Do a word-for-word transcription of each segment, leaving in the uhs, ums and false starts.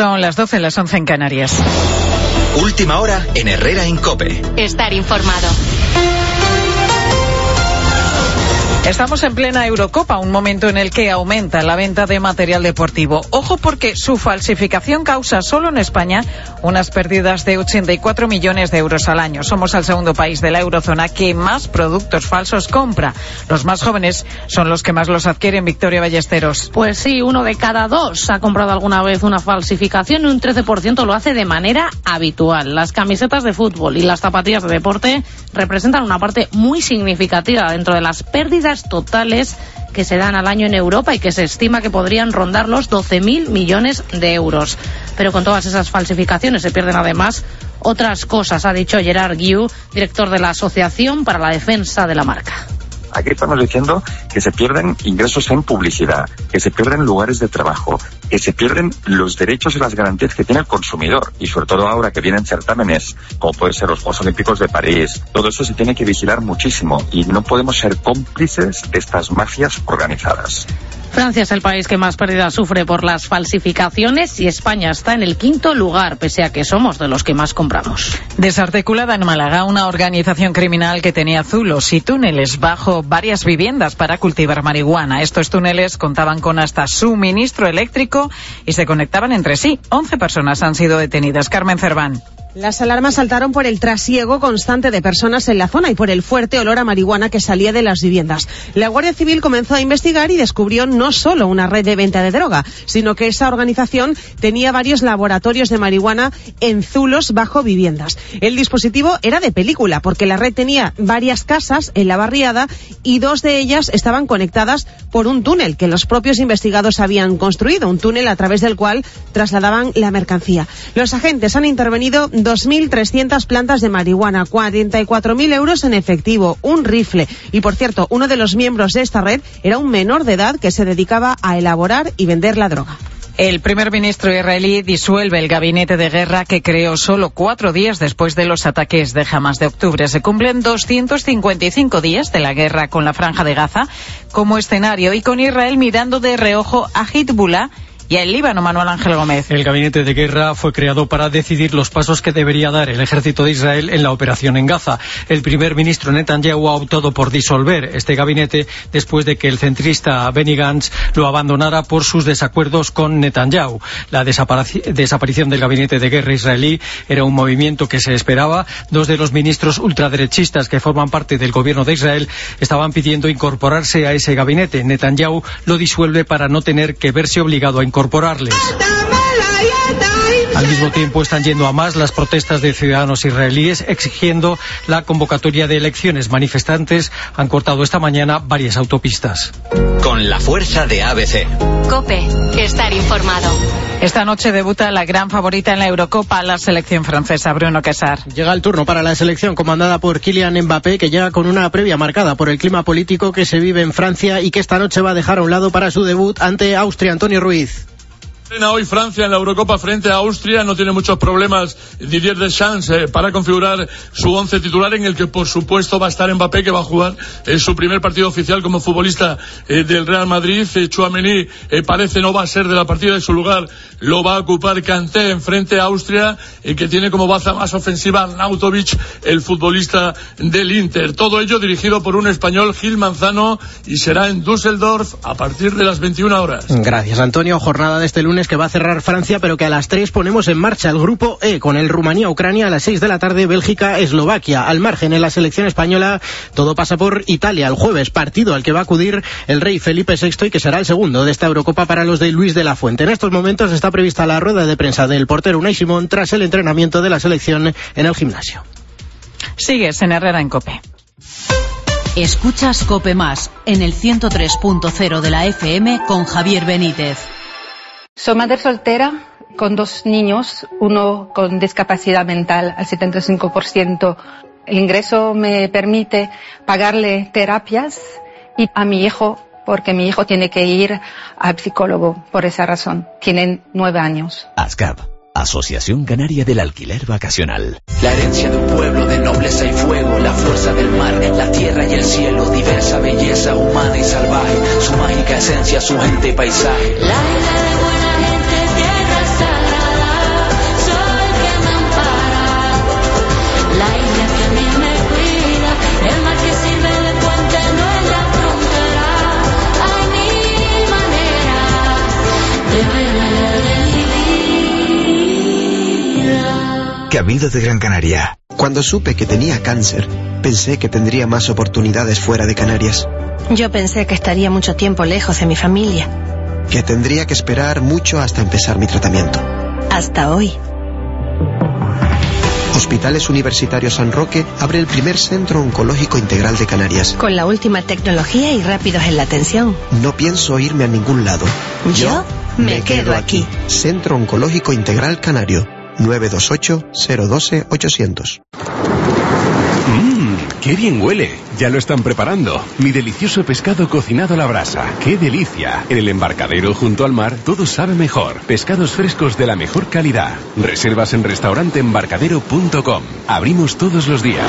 Son las doce, las once en Canarias. Última hora en Herrera en COPE. Estar informado. Estamos en plena Eurocopa, un momento en el que aumenta la venta de material deportivo. Ojo, porque su falsificación causa solo en España unas pérdidas de ochenta y cuatro millones de euros al año. Somos el segundo país de la eurozona que más productos falsos compra. Los más jóvenes son los que más los adquieren. Victoria Ballesteros. Pues sí, uno de cada dos ha comprado alguna vez una falsificación y un trece por ciento lo hace de manera habitual. Las camisetas de fútbol y las zapatillas de deporte representan una parte muy significativa dentro de las pérdidas totales que se dan al año en Europa y que se estima que podrían rondar los doce mil millones de euros. Pero con todas esas falsificaciones se pierden además otras cosas, ha dicho Gerard Guiu, director de la Asociación para la Defensa de la Marca. Aquí estamos diciendo que se pierden ingresos en publicidad, que se pierden lugares de trabajo, que se pierden los derechos y las garantías que tiene el consumidor. Y sobre todo ahora que vienen certámenes, como pueden ser los Juegos Olímpicos de París, todo eso se tiene que vigilar muchísimo y no podemos ser cómplices de estas mafias organizadas. Francia es el país que más pérdidas sufre por las falsificaciones y España está en el quinto lugar, pese a que somos de los que más compramos. Desarticulada en Málaga una organización criminal que tenía zulos y túneles bajo varias viviendas para cultivar marihuana. Estos túneles contaban con hasta suministro eléctrico y se conectaban entre sí. Once personas han sido detenidas. Carmen Cerván. Las alarmas saltaron por el trasiego constante de personas en la zona y por el fuerte olor a marihuana que salía de las viviendas. La Guardia Civil comenzó a investigar y descubrió no solo una red de venta de droga, sino que esa organización tenía varios laboratorios de marihuana en zulos bajo viviendas. El dispositivo era de película porque la red tenía varias casas en la barriada y dos de ellas estaban conectadas por un túnel que los propios investigados habían construido, un túnel a través del cual trasladaban la mercancía. Los agentes han intervenido dos mil trescientas plantas de marihuana, cuarenta y cuatro mil euros en efectivo, un rifle. Y por cierto, uno de los miembros de esta red era un menor de edad que se dedicaba a elaborar y vender la droga. El primer ministro israelí disuelve el gabinete de guerra que creó solo cuatro días después de los ataques de Hamas de octubre. Se cumplen doscientos cincuenta y cinco días de la guerra con la Franja de Gaza como escenario y con Israel mirando de reojo a Hezbollah y el Líbano. Manuel Ángel Gómez. El gabinete de guerra fue creado para decidir los pasos que debería dar el ejército de Israel en la operación en Gaza. El primer ministro Netanyahu ha optado por disolver este gabinete después de que el centrista Benny Gantz lo abandonara por sus desacuerdos con Netanyahu. La desaparición del gabinete de guerra israelí era un movimiento que se esperaba. Dos de los ministros ultraderechistas que forman parte del gobierno de Israel estaban pidiendo incorporarse a ese gabinete. Netanyahu lo disuelve para no tener que verse obligado a incorporarles. Al mismo tiempo están yendo a más las protestas de ciudadanos israelíes exigiendo la convocatoria de elecciones. Manifestantes han cortado esta mañana varias autopistas. Con la fuerza de A B C. COPE. Estar informado. Esta noche debuta la gran favorita en la Eurocopa, la selección francesa. Bruno Quesar. Llega el turno para la selección comandada por Kylian Mbappé, que llega con una previa marcada por el clima político que se vive en Francia y que esta noche va a dejar a un lado para su debut ante Austria. Antonio Ruiz. Hoy Francia en la Eurocopa frente a Austria, no tiene muchos problemas Didier Deschamps eh, para configurar su once titular, en el que por supuesto va a estar Mbappé, que va a jugar en eh, su primer partido oficial como futbolista eh, del Real Madrid. eh, Tchouaméni eh, parece no va a ser de la partida, y su lugar lo va a ocupar Kanté en frente a Austria, eh, que tiene como baza más ofensiva Arnautovic, el futbolista del Inter. Todo ello dirigido por un español, Gil Manzano, y será en Düsseldorf a partir de las veintiuna horas. Gracias, Antonio. Jornada de este lunes que va a cerrar Francia, pero que a las tres ponemos en marcha el grupo E, con el Rumanía-Ucrania a las seis de la tarde, Bélgica-Eslovaquia. Al margen, en la selección española, todo pasa por Italia el jueves, partido al que va a acudir el rey Felipe sexto y que será el segundo de esta Eurocopa para los de Luis de la Fuente. En estos momentos está prevista la rueda de prensa del portero Unai Simón tras el entrenamiento de la selección en el gimnasio. Sigues en Herrera en COPE. Escuchas COPE Más en el ciento tres punto cero de la F M con Javier Benítez. Soy madre soltera con dos niños, uno con discapacidad mental al setenta y cinco por ciento. El ingreso me permite pagarle terapias y a mi hijo, porque mi hijo tiene que ir al psicólogo por esa razón. Tienen nueve años. ASCAP, Asociación Canaria del Alquiler Vacacional. La herencia de un pueblo de nobleza y fuego, la fuerza del mar, la tierra y el cielo, diversa belleza humana y salvaje, su mágica esencia, su gente y paisaje. La vida de buena gente, tierra sagrada. Cabildo de Gran Canaria. Cuando supe que tenía cáncer, pensé que tendría más oportunidades fuera de Canarias. Yo pensé que estaría mucho tiempo lejos de mi familia. Que tendría que esperar mucho hasta empezar mi tratamiento. Hasta hoy. Hospitales Universitarios San Roque abre el primer centro oncológico integral de Canarias. Con la última tecnología y rápidos en la atención. No pienso irme a ningún lado. Yo me, me quedo aquí. Centro Oncológico Integral Canario. nueve dos ocho, cero uno dos, ochocientos. Mmm, qué bien huele. Ya lo están preparando. Mi delicioso pescado cocinado a la brasa. ¡Qué delicia! En el embarcadero junto al mar todo sabe mejor. Pescados frescos de la mejor calidad. Reservas en restaurante embarcadero punto com. Abrimos todos los días.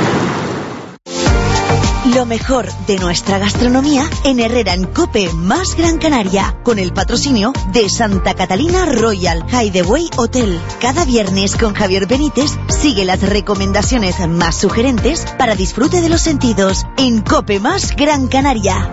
Lo mejor de nuestra gastronomía en Herrera en Cope más Gran Canaria, con el patrocinio de Santa Catalina Royal Hideaway Hotel. Cada viernes con Javier Benítez sigue las recomendaciones más sugerentes para disfrute de los sentidos en Cope más Gran Canaria.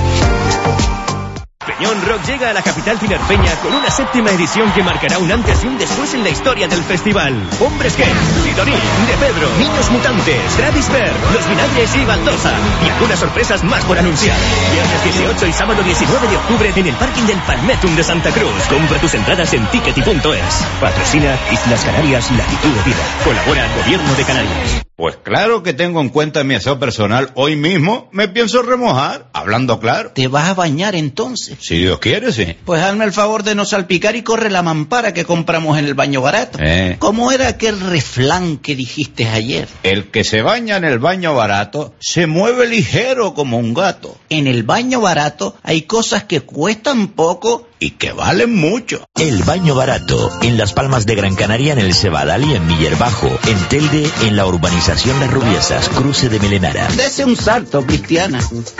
Peñón Rock llega a la capital tinerfeña con una séptima edición que marcará un antes y un después en la historia del festival. Hombres G, Sidoní, De Pedro, Niños Mutantes, Travis Ver, Los Vinagres y Baldosa. Y algunas sorpresas más por anunciar. Viernes dieciocho y sábado diecinueve de octubre en el parking del Palmetum de Santa Cruz. Compra tus entradas en tickety punto es. Patrocina Islas Canarias Latitud de Vida. Colabora Gobierno de Canarias. Pues claro que tengo en cuenta mi aseo personal. Hoy mismo me pienso remojar, hablando claro. ¿Te vas a bañar entonces? Si Dios quiere, sí. Pues hazme el favor de no salpicar y corre la mampara que compramos en el baño barato. Eh. ¿Cómo era aquel refrán que dijiste ayer? El que se baña en el baño barato se mueve ligero como un gato. En el baño barato hay cosas que cuestan poco y que valen mucho. El Baño Barato, en Las Palmas de Gran Canaria, en el Cebadal y en Miller Bajo, en Telde, en la urbanización Las Rubiesas, cruce de Melenara. Dese un salto, Cristiana.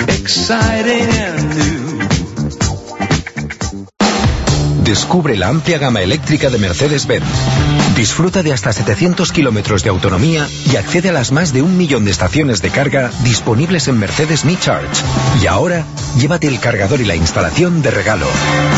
Descubre la amplia gama eléctrica de Mercedes-Benz. Disfruta de hasta setecientos kilómetros de autonomía y accede a las más de un millón de estaciones de carga disponibles en Mercedes Me Charge. Y ahora, llévate el cargador y la instalación de regalo.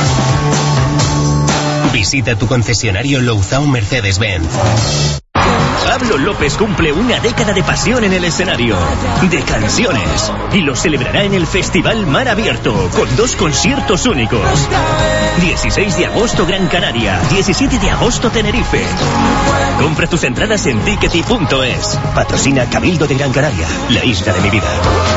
Visita tu concesionario Louzao Mercedes-Benz. Pablo López cumple una década de pasión en el escenario, de canciones, y lo celebrará en el Festival Mar Abierto, con dos conciertos únicos. dieciséis de agosto Gran Canaria, diecisiete de agosto Tenerife. Compra tus entradas en tickety punto es. Patrocina Cabildo de Gran Canaria, la isla de mi vida.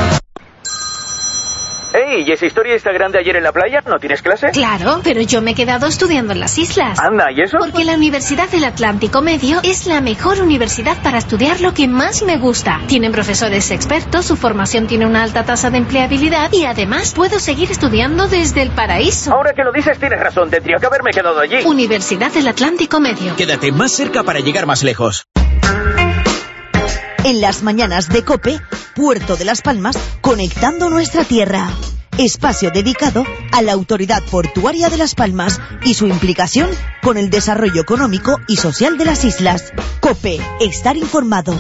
Hey, ¿y esa historia Instagram de ayer en la playa? ¿No tienes clase? Claro, pero yo me he quedado estudiando en las islas. Anda, ¿y eso? Porque la Universidad del Atlántico Medio es la mejor universidad para estudiar lo que más me gusta. Tienen profesores expertos, su formación tiene una alta tasa de empleabilidad y además puedo seguir estudiando desde el paraíso. Ahora que lo dices tienes razón, tendría que haberme quedado allí. Universidad del Atlántico Medio. Quédate más cerca para llegar más lejos. En las mañanas de COPE, Puerto de Las Palmas, conectando nuestra tierra. Espacio dedicado a la Autoridad Portuaria de Las Palmas y su implicación con el desarrollo económico y social de las islas. COPE, estar informado.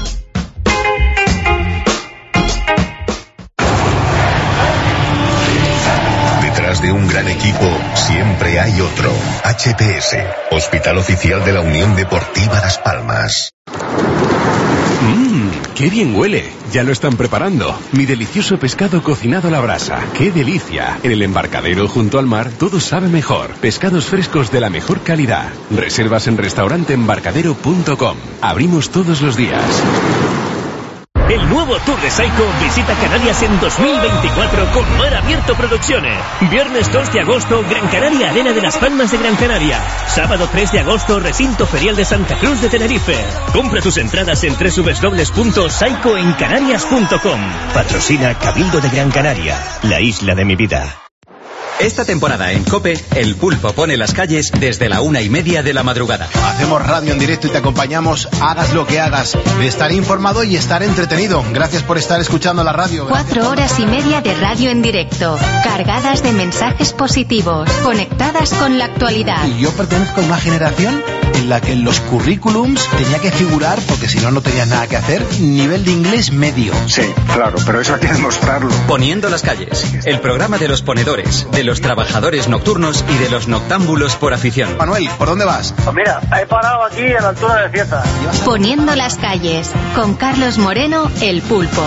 Detrás de un gran equipo siempre hay otro. H P S, Hospital Oficial de la Unión Deportiva Las Palmas. Mmm, qué bien huele. Ya lo están preparando. Mi delicioso pescado cocinado a la brasa. ¡Qué delicia! En el embarcadero junto al mar todo sabe mejor. Pescados frescos de la mejor calidad. Reservas en restaurante embarcadero punto com. Abrimos todos los días. El nuevo Tour de Saiko visita Canarias en dos mil veinticuatro con Mar Abierto Producciones. Viernes dos de agosto, Gran Canaria Arena de Las Palmas de Gran Canaria. Sábado tres de agosto, Recinto Ferial de Santa Cruz de Tenerife. Compra tus entradas en doble u doble u doble u punto saiko en canarias punto com. Patrocina Cabildo de Gran Canaria, la isla de mi vida. Esta temporada en COPE, el Pulpo pone las calles desde la una y media de la madrugada. Hacemos radio en directo y te acompañamos, hagas lo que hagas. De estar informado y estar entretenido. Gracias por estar escuchando la radio. Cuatro horas y media de radio en directo, cargadas de mensajes positivos, conectadas con la actualidad. ¿Y yo pertenezco a una generación en la que en los currículums tenía que figurar, porque si no, no tenías nada que hacer, nivel de inglés medio. Sí, claro, pero eso hay que demostrarlo. Poniendo las calles, el programa de los ponedores, de los trabajadores nocturnos y de los noctámbulos por afición. Manuel, ¿por dónde vas? Pues mira, he parado aquí a la altura de Fiesta. Poniendo las calles, con Carlos Moreno, el Pulpo.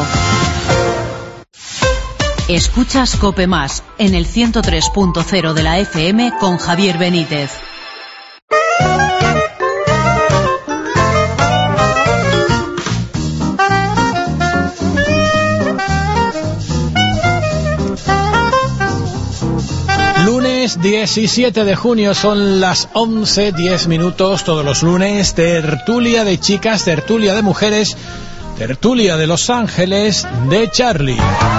Escuchas COPE Más, en el ciento tres punto cero de la F M con Javier Benítez. Lunes diecisiete de junio, son las once diez minutos, todos los lunes, tertulia de chicas, tertulia de mujeres, tertulia de Los Ángeles de Charlie.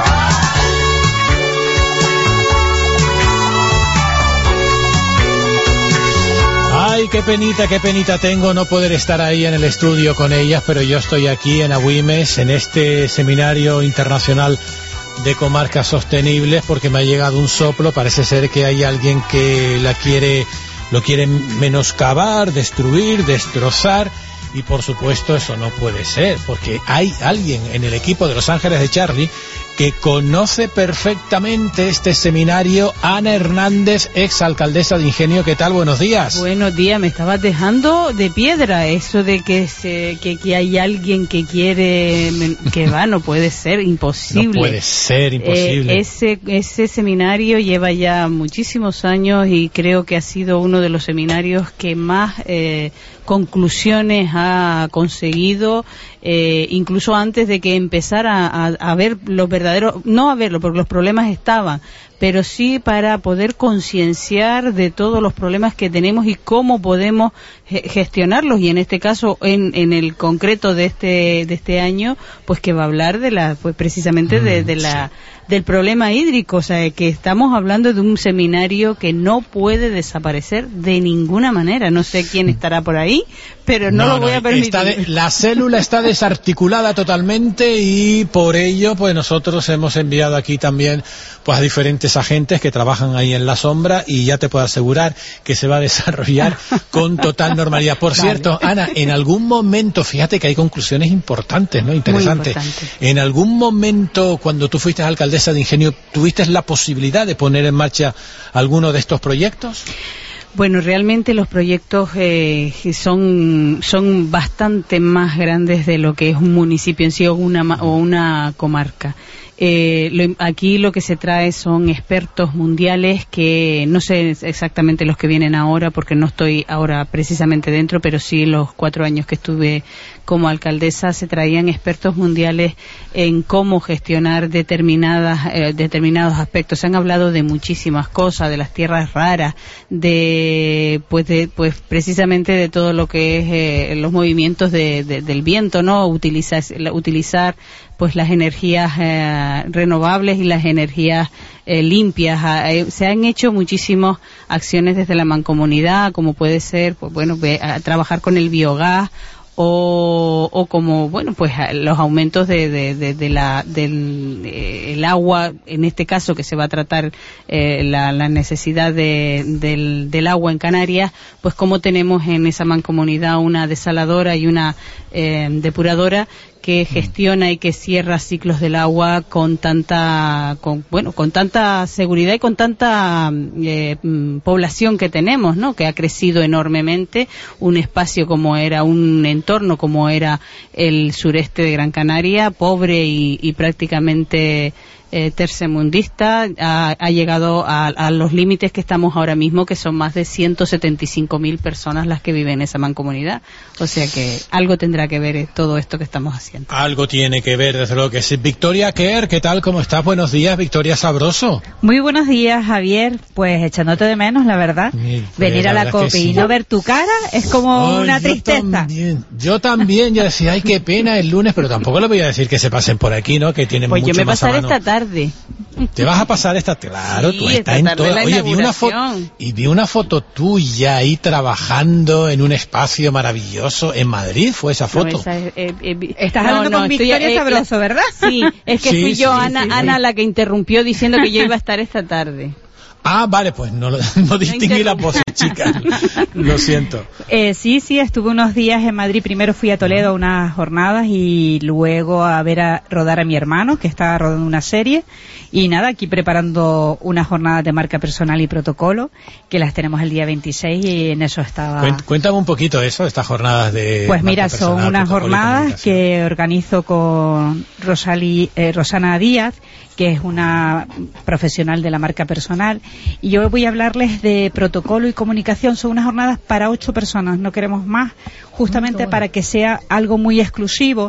Ay, qué penita, qué penita tengo no poder estar ahí en el estudio con ellas, pero yo estoy aquí en Agüimes, en este seminario internacional de comarcas sostenibles, porque me ha llegado un soplo. Parece ser que hay alguien que la quiere, lo quiere menoscabar, destruir, destrozar, y por supuesto eso no puede ser, porque hay alguien en el equipo de Los Ángeles de Charlie que conoce perfectamente este seminario. Ana Hernández, exalcaldesa de Ingenio. ¿Qué tal? Buenos días. Buenos días. Me estabas dejando de piedra eso de que se, que, que hay alguien que quiere, que va, no puede ser, imposible. No puede ser, imposible. Eh, ese, ese seminario lleva ya muchísimos años y creo que ha sido uno de los seminarios que más eh, conclusiones ha conseguido, eh, incluso antes de que empezara a, a ver los verdaderos, no a verlo porque los problemas estaban, pero sí para poder concienciar de todos los problemas que tenemos y cómo podemos gestionarlos, y en este caso, en, en el concreto de este de este año, pues que va a hablar de la, pues precisamente de, de la sí. del problema hídrico, o sea, que estamos hablando de un seminario que no puede desaparecer de ninguna manera. No sé quién estará por ahí, pero no, no lo voy no, a permitir. Está de, la célula está desarticulada totalmente, y por ello, pues nosotros hemos enviado aquí también pues a diferentes agentes que trabajan ahí en la sombra, y ya te puedo asegurar que se va a desarrollar con total normalidad. Por vale. cierto, Ana, en algún momento, fíjate que hay conclusiones importantes, ¿no? Interesantes. En algún momento, cuando tú fuiste alcaldesa de Ingenio, ¿tuviste la posibilidad de poner en marcha alguno de estos proyectos? Bueno, realmente los proyectos eh, son son bastante más grandes de lo que es un municipio en sí o una, o una comarca. Eh, lo, aquí lo que se trae son expertos mundiales que no sé exactamente los que vienen ahora porque no estoy ahora precisamente dentro, pero sí los cuatro años que estuve como alcaldesa se traían expertos mundiales en cómo gestionar determinadas eh, determinados aspectos. Se han hablado de muchísimas cosas, de las tierras raras, de pues de, pues precisamente de todo lo que es eh, los movimientos de, de, del viento, ¿no? Utilizar utilizar pues las energías eh, renovables y las energías eh, limpias. Eh, se han hecho muchísimas acciones desde la mancomunidad, como puede ser, pues bueno, a trabajar con el biogás, o, o como, bueno, pues los aumentos de, de, de, de la, del eh, el agua, en este caso que se va a tratar eh, la, la necesidad de, del, del agua en Canarias, pues como tenemos en esa mancomunidad una desaladora y una eh, depuradora que gestiona y que cierra ciclos del agua con tanta, con, bueno, con tanta seguridad y con tanta eh, población que tenemos, ¿no? Que ha crecido enormemente. Un espacio como era, un entorno como era el sureste de Gran Canaria, pobre y, y prácticamente eh, tercermundista, ha, ha llegado a, a los límites que estamos ahora mismo, que son más de ciento setenta y cinco mil personas las que viven en esa mancomunidad. O sea que algo tendrá que ver todo esto que estamos haciendo. Algo tiene que ver, desde luego que sí. Victoria Kerr, ¿qué tal? ¿Cómo estás? Buenos días, Victoria Sabroso. Muy buenos días, Javier. Pues echándote de menos, la verdad. Sí, venir a la, la COPE sí. y no ver tu cara es como oh, una yo tristeza. También, yo también, yo decía, ay, qué pena el lunes, pero tampoco le voy a decir que se pasen por aquí, ¿no? Que tienen pues mucho yo me más pasaré a mano. esta tarde. Te vas a pasar esta, claro, sí, tú estás en todo. Oye, vi una foto y vi una foto tuya ahí trabajando en un espacio maravilloso en Madrid. ¿Fue esa foto? No, esa es, eh, eh, Estás no, hablando no, con Victoria eh, Sabroso, ¿verdad? Sí, es que sí, fui yo, sí, Ana, sí, Ana, sí. la que interrumpió diciendo que yo iba a estar esta tarde. Ah, vale, pues no, no distinguí la posición. chica. Lo siento. Eh, sí, sí, estuve unos días en Madrid. Primero fui a Toledo a unas jornadas y luego a ver a rodar a mi hermano, que está rodando una serie. Y nada, aquí preparando unas jornadas de marca personal y protocolo, que las tenemos el día veintiséis y en eso estaba... Cuéntame un poquito eso, estas jornadas de... Pues mira, son unas jornadas que organizo con Rosali, eh, Rosana Díaz, que es una profesional de la marca personal, y yo voy a hablarles de protocolo y comunicación. Son unas jornadas para ocho personas, no queremos más, justamente para que sea algo muy exclusivo,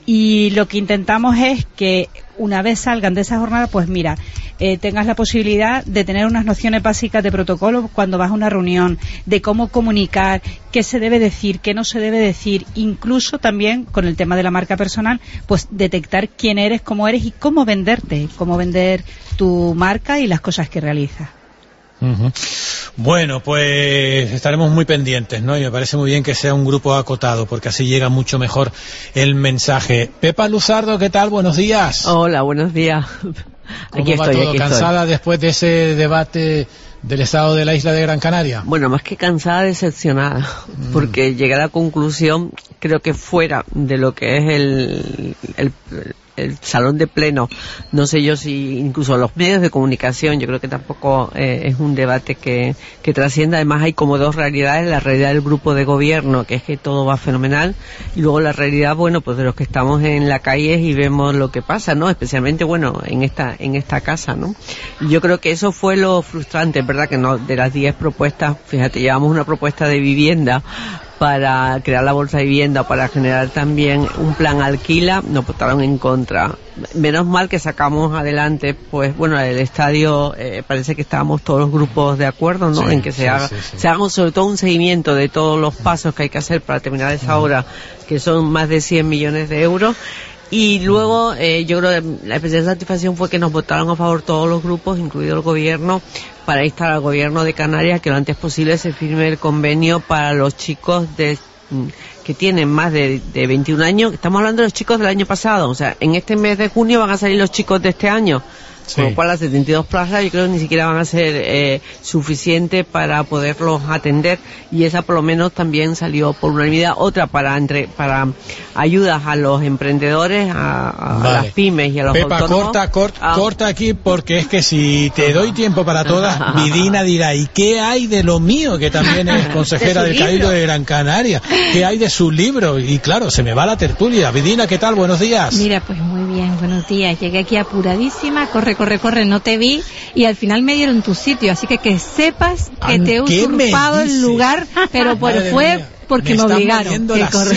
y lo que intentamos es que una vez salgan de esa jornada, pues mira, eh, tengas la posibilidad de tener unas nociones básicas de protocolo cuando vas a una reunión, de cómo comunicar, qué se debe decir, qué no se debe decir, incluso también con el tema de la marca personal, pues detectar quién eres, cómo eres y cómo venderte, cómo vender tu marca y las cosas que realizas. Uh-huh. Bueno, pues estaremos muy pendientes, ¿no? Y me parece muy bien que sea un grupo acotado, porque así llega mucho mejor el mensaje. Pepa Luzardo, ¿qué tal? Buenos días. Hola, buenos días. ¿Cómo aquí va estoy, todo? aquí ¿Cansada estoy. después de ese debate del estado de la isla de Gran Canaria? Bueno, más que cansada, decepcionada, mm. porque llegué a la conclusión, creo que fuera de lo que es el, el, el salón de pleno, no sé yo si incluso los medios de comunicación, yo creo que tampoco eh, es un debate que, que trascienda. Además hay como dos realidades: la realidad del grupo de gobierno, que es que todo va fenomenal, y luego la realidad, bueno, pues de los que estamos en la calle y vemos lo que pasa, ¿no? Especialmente, bueno, en esta en esta casa, ¿no? Y yo creo que eso fue lo frustrante, ¿verdad? Que no, de las diez propuestas, fíjate, llevamos una propuesta de vivienda para crear la bolsa de vivienda, para generar también un plan alquila, nos votaron en contra. Menos mal que sacamos adelante, pues bueno, el estadio, eh, parece que estábamos todos los grupos de acuerdo, ¿no? Sí, en que se sí, haga, sí, sí. se haga sobre todo un seguimiento de todos los pasos que hay que hacer para terminar esa obra, que son más de cien millones de euros. Y luego, eh, yo creo que la especial satisfacción fue que nos votaron a favor todos los grupos, incluido el gobierno, para instar al gobierno de Canarias que lo antes posible se firme el convenio para los chicos de que tienen más de, de veintiún años. Estamos hablando de los chicos del año pasado, o sea, en este mes de junio van a salir los chicos de este año. Sí. Con lo cual las setenta y dos plazas yo creo que ni siquiera van a ser eh, suficientes para poderlos atender, y esa por lo menos también salió por unanimidad. Otra para entre para ayudas a los emprendedores, a, a, vale. a las pymes y a los Pepa, autónomos. corta, corta, ah. corta aquí, porque es que si te doy tiempo para todas, Vidina dirá, ¿y qué hay de lo mío? Que también es consejera de del Cabildo de Gran Canaria. ¿Qué hay de su libro? Y claro, se me va la tertulia. Vidina, ¿qué tal? Buenos días. Mira, pues muy bien, buenos días. Llegué aquí apuradísima, corre, corre, corre, no te vi, y al final me dieron tu sitio, así que que sepas que te he usurpado el lugar, pero por fue mía. porque me, me obligaron. Que corre.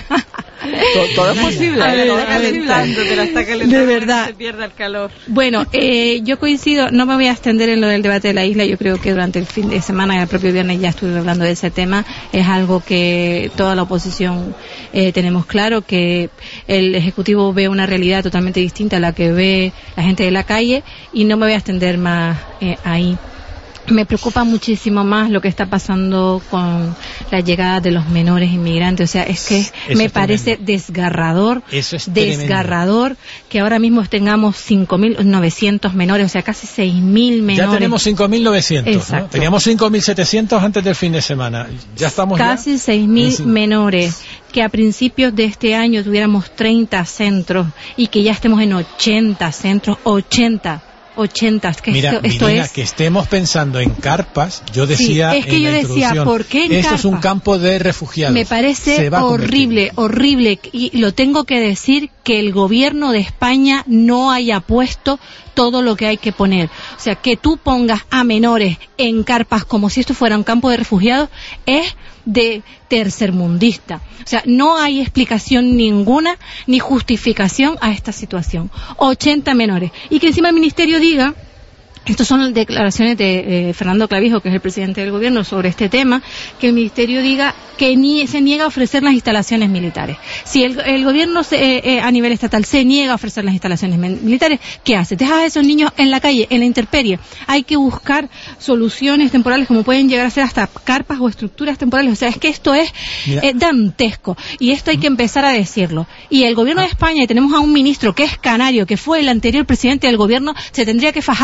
todo, todo es posible, ver, todo es posible. Hasta que de verdad se pierda el calor. Bueno, eh, yo coincido, no me voy a extender en lo del debate de la isla. Yo creo que durante el fin de semana y el propio viernes ya estuve hablando de ese tema. Es algo que toda la oposición eh, tenemos claro, que el Ejecutivo ve una realidad totalmente distinta a la que ve la gente de la calle, y no me voy a extender más eh, ahí. Me preocupa muchísimo más lo que está pasando con la llegada de los menores inmigrantes. O sea, es que Eso me es parece tremendo. desgarrador, Eso es desgarrador tremendo. que ahora mismo tengamos cinco mil novecientos menores, o sea, casi seis mil menores. Ya tenemos cinco mil novecientos, ¿no? Teníamos cinco mil setecientos antes del fin de semana. Ya estamos Casi seis mil menores. Que a principios de este año tuviéramos treinta centros y que ya estemos en ochenta centros, ochenta. ochenta, que Mira, esto, esto Vidina, es que estemos pensando en carpas, yo decía sí, es que en yo la decía, ¿por qué en esto carpa? es un campo de refugiados. Me parece horrible, horrible, y lo tengo que decir, que el gobierno de España no haya puesto todo lo que hay que poner. O sea, que tú pongas a menores en carpas como si esto fuera un campo de refugiados es de tercermundista. O sea, no hay explicación ninguna ni justificación a esta situación. ochenta menores. Y que encima el Ministerio diga, estas son declaraciones de eh, Fernando Clavijo, que es el presidente del gobierno, sobre este tema, que el Ministerio diga que ni, se niega a ofrecer las instalaciones militares. Si el, el gobierno se, eh, eh, a nivel estatal se niega a ofrecer las instalaciones militares, ¿qué hace? Dejas a esos niños en la calle, en la intemperie. Hay que buscar soluciones temporales, como pueden llegar a ser hasta carpas o estructuras temporales. O sea, es que esto es eh, dantesco, y esto hay que empezar a decirlo. Y el gobierno de España, y tenemos a un ministro que es canario, que fue el anterior presidente del gobierno, se tendría que fajar más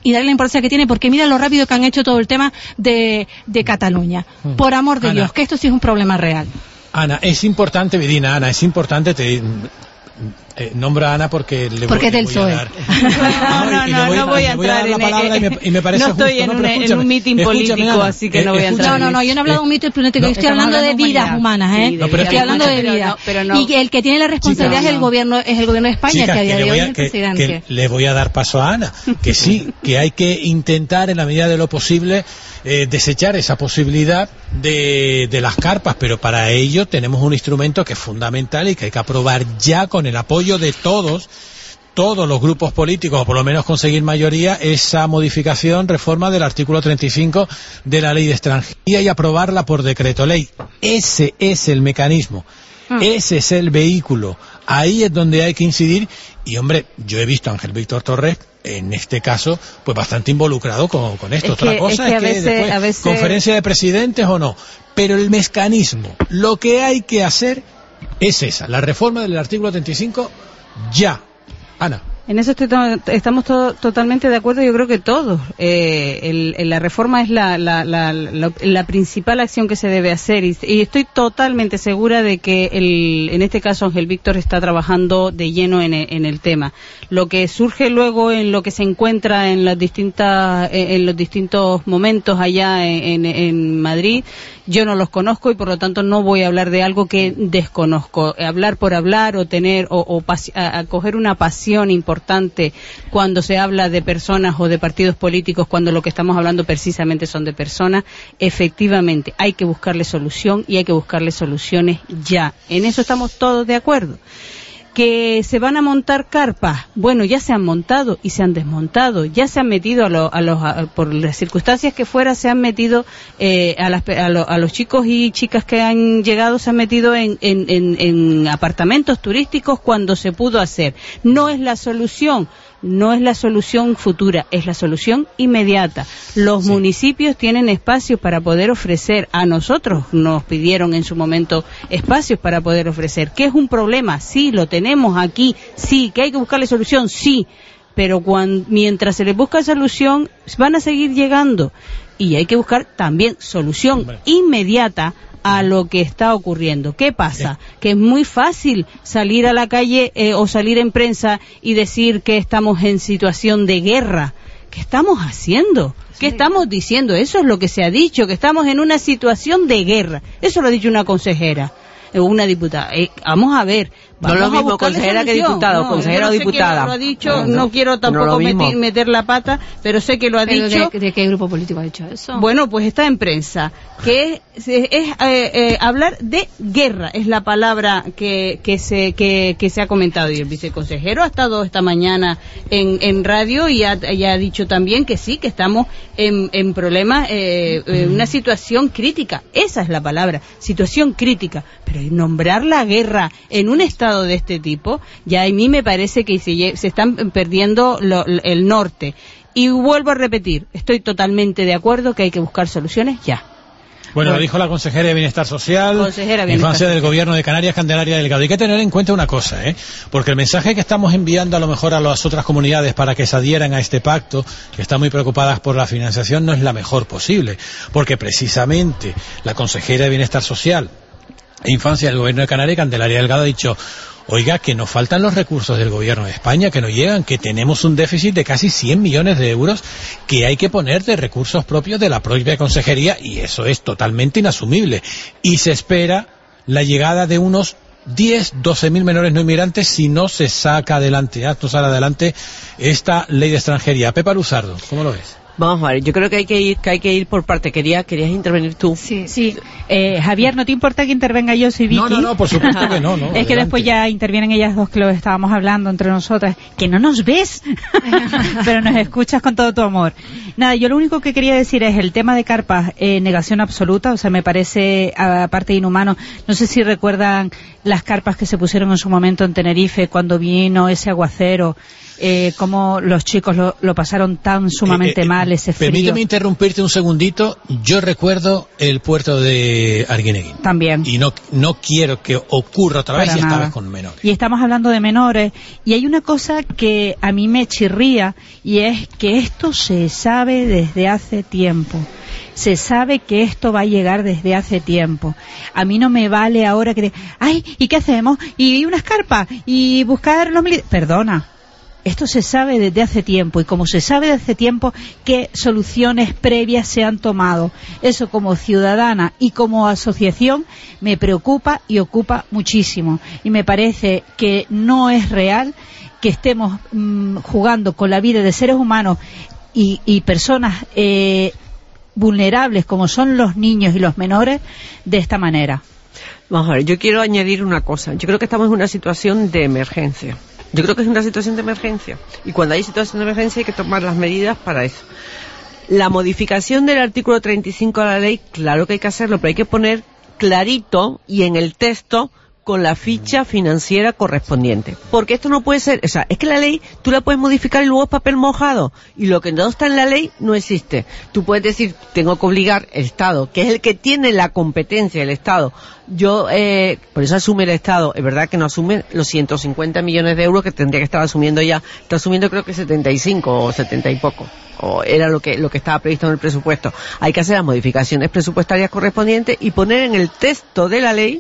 y darle la importancia que tiene, porque mira lo rápido que han hecho todo el tema de, de Cataluña. Por amor de Ana. Dios, que esto sí es un problema real. Ana, es importante, Medina, Ana, es importante, te eh, nombro a Ana porque le porque voy, es del le voy P S O E. a dar. No, no, no, no, no voy a entrar en, en, y me, y me parece no estoy justo, en, no, un, en un meeting político, Ana, así que no eh, voy a entrar. No, no, no, yo no he hablado de un mito político, no, yo estoy hablando de vidas humanas, ¿eh? Sí, no, pero estoy es que, hablando de pero vidas. no, pero no. Y que el que tiene la responsabilidad Chicas, es el gobierno, es el gobierno de España, Chicas, que a día que de le hoy voy a, es el que, presidente. que le voy a dar paso a Ana, que sí, que hay que intentar en la medida de lo posible eh, desechar esa posibilidad de, de las carpas, pero para ello tenemos un instrumento que es fundamental y que hay que aprobar ya con el apoyo de todos, todos los grupos políticos, o por lo menos conseguir mayoría, esa modificación, reforma del artículo treinta y cinco de la Ley de Extranjería y aprobarla por decreto ley. Ese es el mecanismo, mm. ese es el vehículo, ahí es donde hay que incidir. Y hombre, yo he visto a Ángel Víctor Torres, en este caso, pues bastante involucrado con, con esto. Es Otra que, cosa es que, es que, a veces, después, a veces... conferencia de presidentes o no, pero el mecanismo, lo que hay que hacer es esa, la reforma del artículo treinta y cinco ya. Ana. En eso estoy to estamos to totalmente de acuerdo, yo creo que todos. Eh, el, el, la reforma es la, la, la, la, la principal acción que se debe hacer y, y estoy totalmente segura de que el, en este caso Ángel Víctor está trabajando de lleno en el, en el tema. Lo que surge luego en lo que se encuentra en las distintas, en los distintos momentos allá en, en, en Madrid, yo no los conozco y por lo tanto no voy a hablar de algo que desconozco. Hablar por hablar o tener o, o a, a coger una pasión importante cuando se habla de personas o de partidos políticos, cuando lo que estamos hablando precisamente son de personas, efectivamente hay que buscarle solución y hay que buscarle soluciones ya. En eso estamos todos de acuerdo. Que se van a montar carpas, bueno, ya se han montado y se han desmontado, ya se han metido a, lo, a los, a, por las circunstancias que fuera, se han metido eh, a, las, a, lo, a los chicos y chicas que han llegado, se han metido en, en, en, en apartamentos turísticos cuando se pudo hacer. No es la solución. No es la solución futura, es la solución inmediata. Los sí. municipios tienen espacios para poder ofrecer, a nosotros nos pidieron en su momento espacios para poder ofrecer. ¿Qué es un problema? Sí, lo tenemos aquí, sí. ¿Que hay que buscarle solución? Sí. Pero cuando, mientras se les busca solución, van a seguir llegando. Y hay que buscar también solución Hombre. inmediata a lo que está ocurriendo. ¿Qué pasa? Que es muy fácil salir a la calle eh, o salir en prensa y decir que estamos en situación de guerra. ¿Qué estamos haciendo? ¿Qué estamos diciendo? Eso es lo que se ha dicho, que estamos en una situación de guerra. Eso lo ha dicho una consejera, eh, una diputada. Eh, vamos a ver. No lo mismo consejera que diputado, no, consejera o no diputada. Lo ha dicho, no, no quiero tampoco no meter, meter la pata, pero sé que lo ha ¿Pero dicho. De, ¿De qué grupo político ha dicho eso? Bueno, pues está en prensa, que es, es, es eh, eh, hablar de guerra, es la palabra que, que, se, que, que se ha comentado. Y el viceconsejero ha estado esta mañana en, en radio y ha, y ha dicho también que sí, que estamos en, en problemas, eh, eh, una situación crítica. Esa es la palabra, situación crítica. Pero nombrar la guerra en un estado de este tipo, ya a mí me parece que se, se están perdiendo lo, el norte. Y vuelvo a repetir, estoy totalmente de acuerdo que hay que buscar soluciones ya. Bueno, bueno, lo dijo la consejera de Bienestar Social, consejera Bienestar Infancia del Gobierno de Canarias, Candelaria Delgado. Hay que tener en cuenta una cosa, ¿eh? Porque el mensaje que estamos enviando a lo mejor a las otras comunidades para que se adhieran a este pacto, que están muy preocupadas por la financiación, no es la mejor posible. Porque precisamente la consejera de Bienestar Social e Infancia del Gobierno de Canarias, Candelaria Delgado, ha dicho: oiga, que nos faltan los recursos del Gobierno de España, que no llegan, que tenemos un déficit de casi cien millones de euros que hay que poner de recursos propios de la propia consejería, y eso es totalmente inasumible. Y se espera la llegada de unos diez, doce mil menores no inmigrantes si no se saca adelante, ya no sale adelante esta ley de extranjería. Pepa Luzardo, ¿cómo lo ves? Vamos a ver, yo creo que hay que ir, que hay que ir por parte. Quería, querías intervenir tú. Sí, sí. Eh, Javier, ¿no te importa que intervenga yo? Soy Vicky. No, no, no, por supuesto que no. no es adelante. Que después ya intervienen ellas dos, que lo estábamos hablando entre nosotras. Que no nos ves, pero nos escuchas con todo tu amor. Nada, yo lo único que quería decir es el tema de carpas, eh, negación absoluta. O sea, me parece aparte inhumano. No sé si recuerdan las carpas que se pusieron en su momento en Tenerife cuando vino ese aguacero eh, cómo los chicos lo, lo pasaron tan sumamente eh, eh, mal, ese frío. Permíteme interrumpirte un segundito. Yo recuerdo el puerto de Arguineguín. También. Y no, no quiero que ocurra otra vez, y esta vez con menores. Y estamos hablando de menores, y hay una cosa que a mí me chirría, y es que esto se sabe desde hace tiempo. Se sabe que esto va a llegar desde hace tiempo. A mí no me vale ahora que... De, ay, ¿y qué hacemos? ¿Y unas carpas? ¿Y buscar los militares? Perdona. Esto se sabe desde hace tiempo, y como se sabe desde hace tiempo, ¿qué soluciones previas se han tomado? Eso, como ciudadana y como asociación, me preocupa y ocupa muchísimo. Y me parece que no es real que estemos mmm, jugando con la vida de seres humanos y, y personas eh, vulnerables como son los niños y los menores de esta manera. Vamos a ver, yo quiero añadir una cosa. Yo creo que estamos en una situación de emergencia. Yo creo que es una situación de emergencia. Y cuando hay situación de emergencia hay que tomar las medidas para eso. La modificación del artículo treinta y cinco de la ley, claro que hay que hacerlo, pero hay que poner clarito y en el texto con la ficha financiera correspondiente. Porque esto no puede ser, o sea, es que la ley tú la puedes modificar y luego es papel mojado. Y lo que no está en la ley no existe. Tú puedes decir, tengo que obligar el Estado, que es el que tiene la competencia, el Estado. Yo, eh, por eso asume el Estado, es verdad que no asume los ciento cincuenta millones de euros que tendría que estar asumiendo ya. Está asumiendo creo que setenta y cinco o setenta y poco. O era lo que, lo que estaba previsto en el presupuesto. Hay que hacer las modificaciones presupuestarias correspondientes y poner en el texto de la ley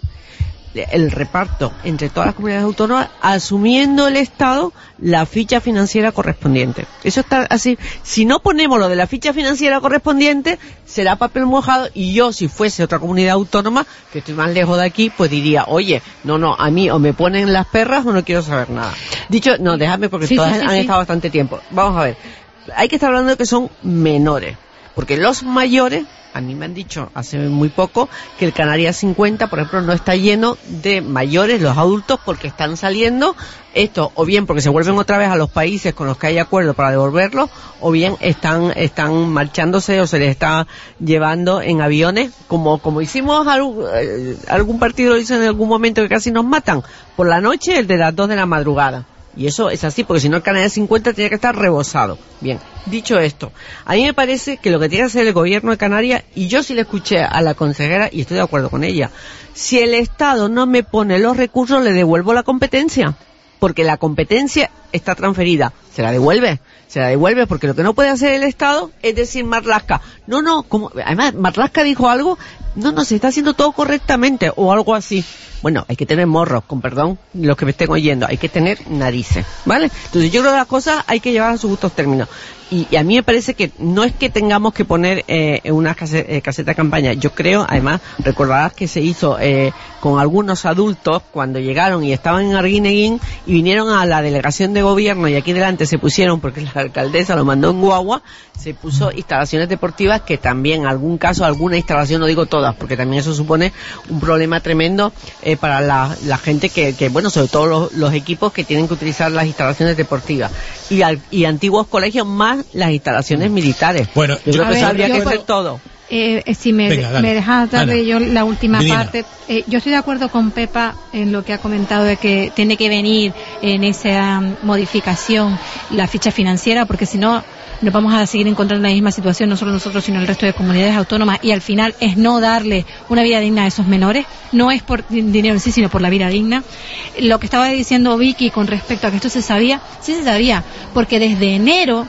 el reparto entre todas las comunidades autónomas, asumiendo el Estado la ficha financiera correspondiente. Eso está así. Si no ponemos lo de la ficha financiera correspondiente, será papel mojado, y yo, si fuese otra comunidad autónoma, que estoy más lejos de aquí, pues diría, oye, no, no, a mí o me ponen las perras o no quiero saber nada. Dicho, no, déjame porque sí, todas sí, sí, han sí. estado bastante tiempo. Vamos a ver. Hay que estar hablando de que son menores, porque los mayores, a mí me han dicho hace muy poco que el Canarias cincuenta, por ejemplo, no está lleno de mayores, los adultos, porque están saliendo, esto, o bien porque se vuelven otra vez a los países con los que hay acuerdo para devolverlos, o bien están están marchándose o se les está llevando en aviones, como como hicimos algún, eh, algún partido lo hizo en algún momento que casi nos matan, por la noche, el de las dos de la madrugada. Y eso es así, porque si no el Canarias cincuenta tiene que estar rebosado. Bien, dicho esto, a mí me parece que lo que tiene que hacer el gobierno de Canarias, y yo sí le escuché a la consejera y estoy de acuerdo con ella, si el Estado no me pone los recursos, le devuelvo la competencia, porque la competencia está transferida. Se la devuelve, se la devuelve, porque lo que no puede hacer el Estado es decir Marlaska. No, no, como, además Marlaska dijo algo, no, no, se está haciendo todo correctamente, o algo así. Bueno, hay que tener morros, con perdón, los que me estén oyendo, hay que tener narices, ¿vale? Entonces yo creo que las cosas hay que llevar a sus justos términos. Y, y a mí me parece que no es que tengamos que poner eh, una caseta, eh, caseta de campaña. Yo creo, además, recordarás que se hizo eh, con algunos adultos cuando llegaron y estaban en Arguineguín y vinieron a la delegación de gobierno, y aquí delante se pusieron, porque la alcaldesa lo mandó en guagua, se puso instalaciones deportivas, que también en algún caso, alguna instalación, no digo todas, porque también eso supone un problema tremendo eh, para la, la gente que, que, bueno, sobre todo los, los equipos que tienen que utilizar las instalaciones deportivas. Y, al, y antiguos colegios más las instalaciones militares. Bueno, yo, yo creo que eso habría que hacer todo. Eh, si me, Venga, me dejas darle yo la última Divina. parte, eh, yo estoy de acuerdo con Pepa en lo que ha comentado de que tiene que venir en esa um, modificación la ficha financiera, porque si no nos vamos a seguir encontrando en la misma situación, no solo nosotros sino el resto de comunidades autónomas, y al final es no darle una vida digna a esos menores, no es por dinero en sí sino por la vida digna. Lo que estaba diciendo Vicky con respecto a que esto se sabía, sí se sabía, porque desde enero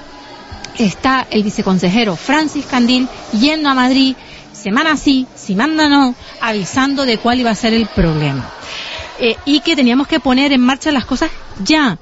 está el viceconsejero Francis Candil yendo a Madrid, semana sí, semana no, avisando de cuál iba a ser el problema. Eh, y que teníamos que poner en marcha las cosas ya.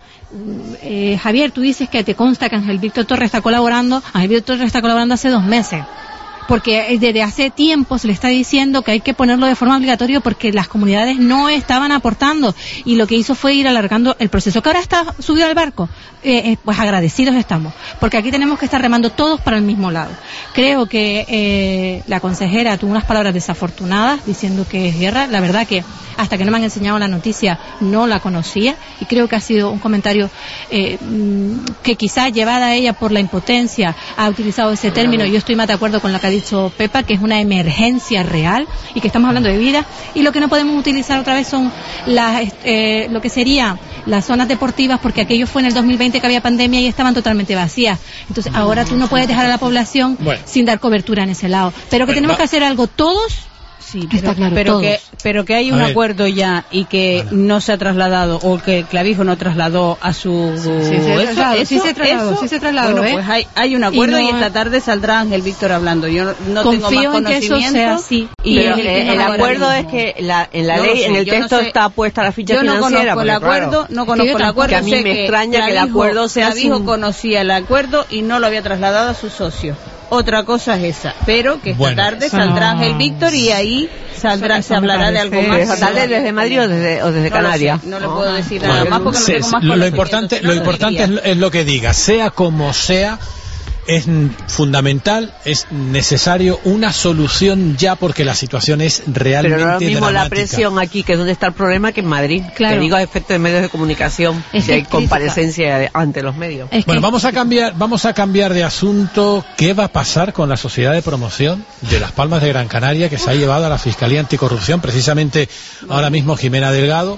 Eh, Javier, tú dices que te consta que Ángel Víctor Torres está colaborando. Ángel Víctor Torres está colaborando hace dos meses. Porque desde hace tiempo se le está diciendo que hay que ponerlo de forma obligatoria porque las comunidades no estaban aportando, y lo que hizo fue ir alargando el proceso. Que ahora está subido al barco, eh, eh, pues agradecidos estamos, porque aquí tenemos que estar remando todos para el mismo lado. Creo que eh, la consejera tuvo unas palabras desafortunadas diciendo que es guerra. La verdad que hasta que no me han enseñado la noticia no la conocía, y creo que ha sido un comentario eh, que quizás llevada a ella por la impotencia ha utilizado ese término. Yo estoy más de acuerdo con la que dicho Pepa, que es una emergencia real y que estamos hablando de vida, y lo que no podemos utilizar otra vez son las, eh, lo que sería las zonas deportivas, porque aquello fue en el dos mil veinte que había pandemia y estaban totalmente vacías. Entonces ahora tú no puedes dejar a la población bueno. sin dar cobertura en ese lado, pero que bueno, tenemos va. que hacer algo todos. Sí, pero, está claro, pero que pero que hay un acuerdo ya y que vale. no se ha trasladado, o que Clavijo no trasladó a su sí, sí, se eso, trasladó, eso, sí se trasladó, eso, sí se trasladó, bueno, ¿eh? pues hay, hay un acuerdo y, no, y esta tarde saldrá Ángel Víctor hablando. Yo no, no tengo más conocimiento. En que eso sea así. Y pero el, el, el acuerdo es que la, en la no ley, sé, en el texto no sé, está puesta la ficha yo no financiera. Conozco el acuerdo, claro, no conozco el acuerdo. Que a mí me extraña que el acuerdo sea así. Clavijo conocía el acuerdo y no lo había trasladado a su socio. Otra cosa es esa, pero que esta bueno, tarde saldrá Ángel Víctor y ahí saldrá, se hablará de algo más. ¿Esta tarde desde Madrid o desde, o desde no Canarias? No le puedo decir nada bueno, más porque no se, tengo más Lo importante, lo importante es, es lo que diga, sea como sea. Es fundamental, es necesario una solución ya, porque la situación es realmente Pero no es lo mismo dramática. La presión aquí, que es donde está el problema, que en Madrid. Claro. Te digo a efectos de medios de comunicación, es si hay comparecencia ante los medios. Es bueno, que... vamos a cambiar, vamos a cambiar de asunto. ¿Qué va a pasar con la sociedad de promoción de Las Palmas de Gran Canaria, que se ha llevado a la Fiscalía Anticorrupción? Precisamente ahora mismo Jimena Delgado,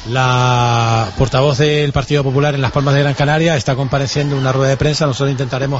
la portavoz del Partido Popular en Las Palmas de Gran Canaria, está compareciendo en una rueda de prensa. Nosotros intentaremos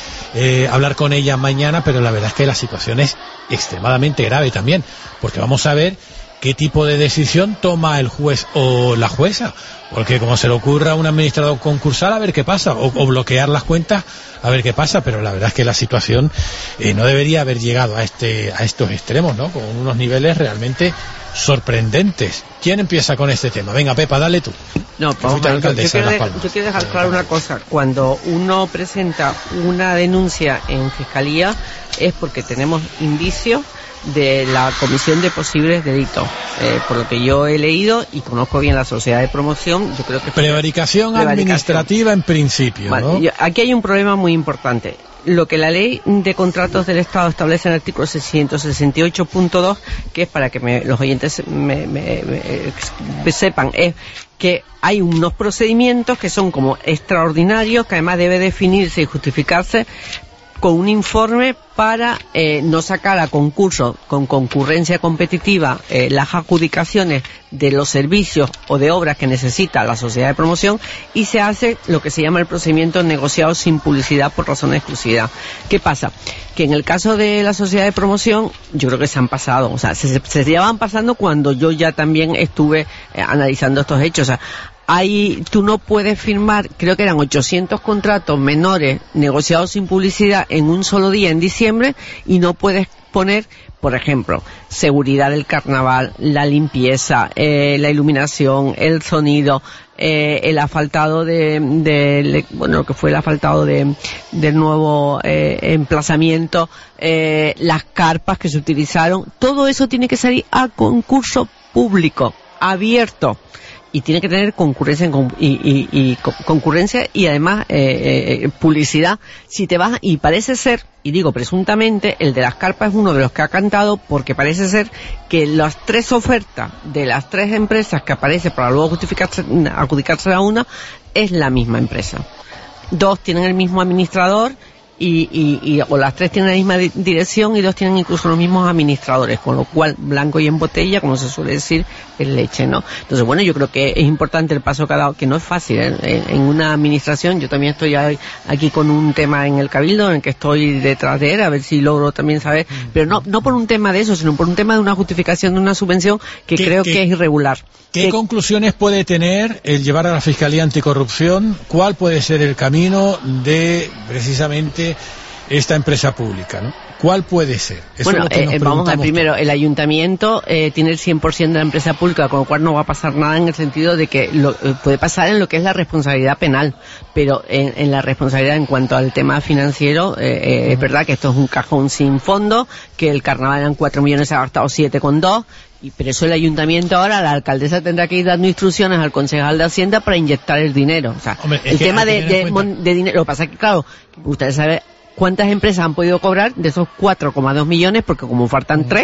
eh, hablar con ella mañana, pero la verdad es que la situación es extremadamente grave también, porque vamos a ver qué tipo de decisión toma el juez o la jueza, porque como se le ocurra a un administrador concursal, a ver qué pasa, o, o bloquear las cuentas, a ver qué pasa, pero la verdad es que la situación eh, no debería haber llegado a este a estos extremos, ¿no? Con unos niveles realmente sorprendentes. ¿Quién empieza con este tema? Venga, Pepa, dale tú. No, vamos a ver, yo, quiero de, yo quiero dejar claro una cosa. Cuando uno presenta una denuncia en Fiscalía es porque tenemos indicios de la comisión de posibles delitos. Eh, por lo que yo he leído y conozco bien la sociedad de promoción, yo creo que... Prevaricación administrativa en principio, vale, ¿no? Yo, aquí hay un problema muy importante. Lo que la ley de contratos del Estado establece en el artículo seiscientos sesenta y ocho punto dos, que es para que me, los oyentes me, me, me, me sepan, es que hay unos procedimientos que son como extraordinarios, que además debe definirse y justificarse con un informe para eh, no sacar a concurso con concurrencia competitiva eh, las adjudicaciones de los servicios o de obras que necesita la sociedad de promoción, y se hace lo que se llama el procedimiento negociado sin publicidad por razón de exclusividad. ¿Qué pasa? Que en el caso de la sociedad de promoción yo creo que se han pasado, o sea, se, se llevaban pasando cuando yo ya también estuve eh, analizando estos hechos. O sea, Hay, tú no puedes firmar, creo que eran ochocientos contratos menores negociados sin publicidad en un solo día en diciembre, y no puedes poner, por ejemplo, seguridad del carnaval, la limpieza, eh, la iluminación, el sonido, eh, el asfaltado de, de, bueno, lo que fue el asfaltado de, del nuevo eh, emplazamiento, eh, las carpas que se utilizaron. Todo eso tiene que salir a concurso público, abierto. Y tiene que tener concurrencia y, y, y concurrencia y además eh, eh, publicidad. Si te vas, y parece ser, y digo presuntamente, el de las carpas es uno de los que ha cantado, porque parece ser que las tres ofertas de las tres empresas que aparece para luego justificarse, adjudicarse a una, es la misma empresa. Dos tienen el mismo administrador, y, y, y o las tres tienen la misma di dirección y dos tienen incluso los mismos administradores, con lo cual blanco y en botella, como se suele decir, es leche, ¿no? Entonces, bueno, yo creo que es importante el paso que ha dado, que no es fácil, ¿eh? en, en una administración. Yo también estoy aquí con un tema en el Cabildo en el que estoy detrás de él, a ver si logro también saber, pero no no por un tema de eso, sino por un tema de una justificación de una subvención que ¿Qué, creo qué, que es irregular. ¿Qué que, conclusiones puede tener el llevar a la Fiscalía Anticorrupción? ¿Cuál puede ser el camino de, precisamente, esta empresa pública, ¿no? ¿Cuál puede ser? Eso bueno, es lo que eh, vamos a primero, el ayuntamiento eh, tiene el cien por ciento de la empresa pública, con lo cual no va a pasar nada, en el sentido de que lo, eh, puede pasar en lo que es la responsabilidad penal, pero en, en la responsabilidad en cuanto al tema financiero, eh, eh, es verdad que esto es un cajón sin fondo, que el carnaval eran cuatro millones, se ha gastado siete con dos, y, pero eso el ayuntamiento ahora, la alcaldesa tendrá que ir dando instrucciones al concejal de Hacienda para inyectar el dinero. O sea, Hombre, el tema de, de, de dinero, lo que pasa es que, claro, ustedes saben ¿cuántas empresas han podido cobrar de esos cuatro coma dos millones? Porque como faltan tres,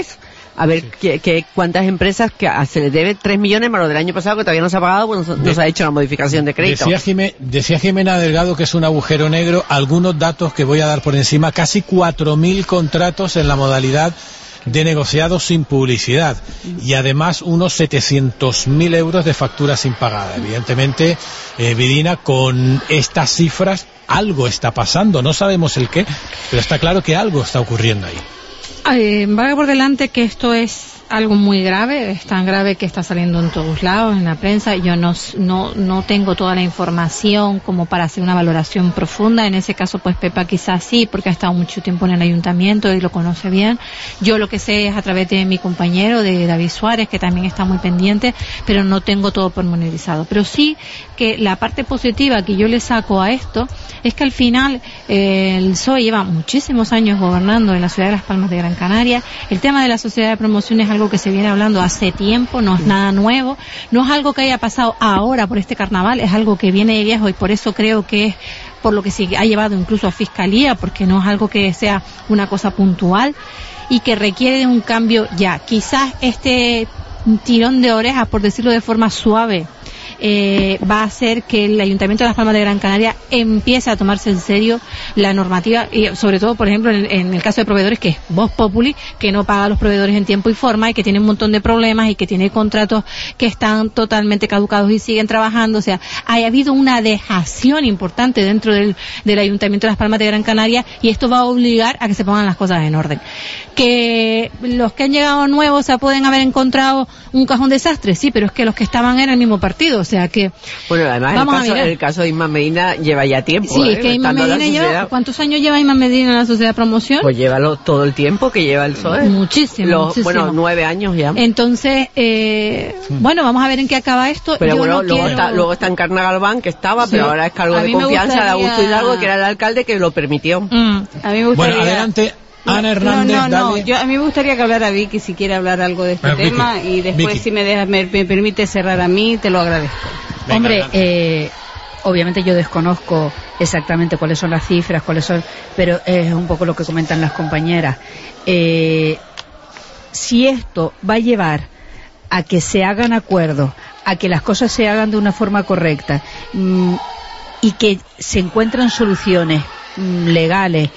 a ver que, que cuántas empresas que se les debe tres millones más lo del año pasado que todavía no se ha pagado, pues no, no se ha hecho la modificación de crédito. Decía, Jimé, decía Jimena Delgado que es un agujero negro. Algunos datos que voy a dar por encima: casi cuatro mil contratos en la modalidad de negociados sin publicidad y además unos setecientos mil euros de facturas impagadas. Evidentemente, eh, Vidina, con estas cifras algo está pasando, no sabemos el qué, pero está claro que algo está ocurriendo ahí. Eh, vaya por delante que esto es algo muy grave, es tan grave que está saliendo en todos lados, en la prensa. Yo no, no, no tengo toda la información como para hacer una valoración profunda. En ese caso, pues Pepa quizás sí, porque ha estado mucho tiempo en el ayuntamiento y lo conoce bien. Yo lo que sé es a través de mi compañero, de David Suárez, que también está muy pendiente, pero no tengo todo pormenorizado. Pero sí que la parte positiva que yo le saco a esto es que al final eh, el P S O E lleva muchísimos años gobernando en la ciudad de Las Palmas de Gran Canaria. El tema de la sociedad de promoción es algo que se viene hablando hace tiempo, no es nada nuevo, no es algo que haya pasado ahora por este carnaval, es algo que viene de viejo y por eso creo que es por lo que se ha llevado incluso a Fiscalía, porque no es algo que sea una cosa puntual y que requiere de un cambio ya. Quizás este tirón de orejas, por decirlo de forma suave, Eh, va a hacer que el Ayuntamiento de Las Palmas de Gran Canaria empiece a tomarse en serio la normativa y sobre todo, por ejemplo, en, en el caso de proveedores, que es Vox Populi, que no paga a los proveedores en tiempo y forma y que tiene un montón de problemas y que tiene contratos que están totalmente caducados y siguen trabajando. O sea, ha habido una dejación importante dentro del, del Ayuntamiento de Las Palmas de Gran Canaria y esto va a obligar a que se pongan las cosas en orden. Que los que han llegado nuevos se pueden haber encontrado un cajón desastre, sí, pero es que los que estaban eran el mismo partido. O sea que bueno, además el caso, el caso de Isma Medina lleva ya tiempo. Sí, ¿eh? es que Isma Medina lleva, ¿cuántos años lleva Isma Medina en la sociedad de promoción? Pues lleva lo, todo el tiempo que lleva el P S O E. Muchísimo, Los, muchísimo. Bueno, nueve años ya. Entonces, eh, sí. bueno, vamos a ver en qué acaba esto. Pero Yo bueno, no luego, quiero... está, luego está Encarna Galván, que estaba, sí. pero ahora es cargo a de confianza gustaría... de Augusto Hidalgo, que era el alcalde que lo permitió. Mm. A mí me gustaría... Bueno, adelante. Ana Hernández, no, no, no, dale. yo, a mí me gustaría que hablara Vicky si quiere hablar algo de este bueno, tema Vicky, y después Vicky. si me, deja, me, me permite cerrar a mí, te lo agradezco. Venga, Hombre, eh, obviamente yo desconozco exactamente cuáles son las cifras, cuáles son, pero es un poco lo que comentan las compañeras. Eh, si esto va a llevar a que se hagan acuerdos, a que las cosas se hagan de una forma correcta mmm, y que se encuentren soluciones mmm, legales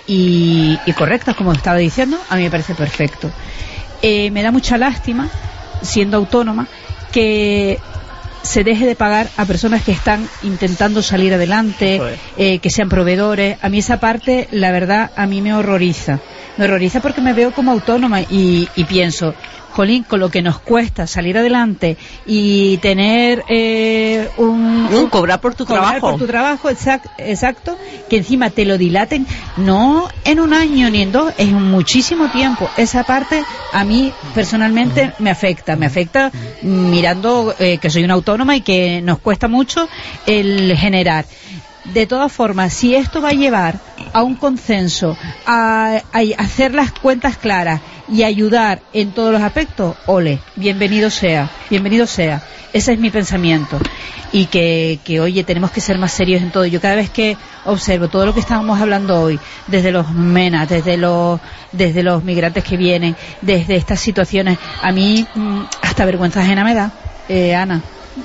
y, y correctas, como estaba diciendo, a mí me parece perfecto. Eh, me da mucha lástima, siendo autónoma, que se deje de pagar a personas que están intentando salir adelante, eh, que sean proveedores. A mí esa parte, la verdad, a mí me horroriza. Me horroriza porque me veo como autónoma y, y pienso, jolín, con lo que nos cuesta salir adelante y tener eh, un, un... Cobrar por tu cobrar trabajo. por tu trabajo, exact, exacto, que encima te lo dilaten, no en un año ni en dos, es muchísimo tiempo. Esa parte a mí personalmente me afecta, me afecta mirando eh, que soy una autónoma y que nos cuesta mucho el generar. De todas formas, si esto va a llevar a un consenso, a, a hacer las cuentas claras y ayudar en todos los aspectos, ole, bienvenido sea, bienvenido sea. Ese es mi pensamiento. Y que, que, oye, tenemos que ser más serios en todo. Yo cada vez que observo todo lo que estábamos hablando hoy, desde los menas, desde los, desde los migrantes que vienen, desde estas situaciones, a mí mmm, hasta vergüenza ajena me da, eh, Ana.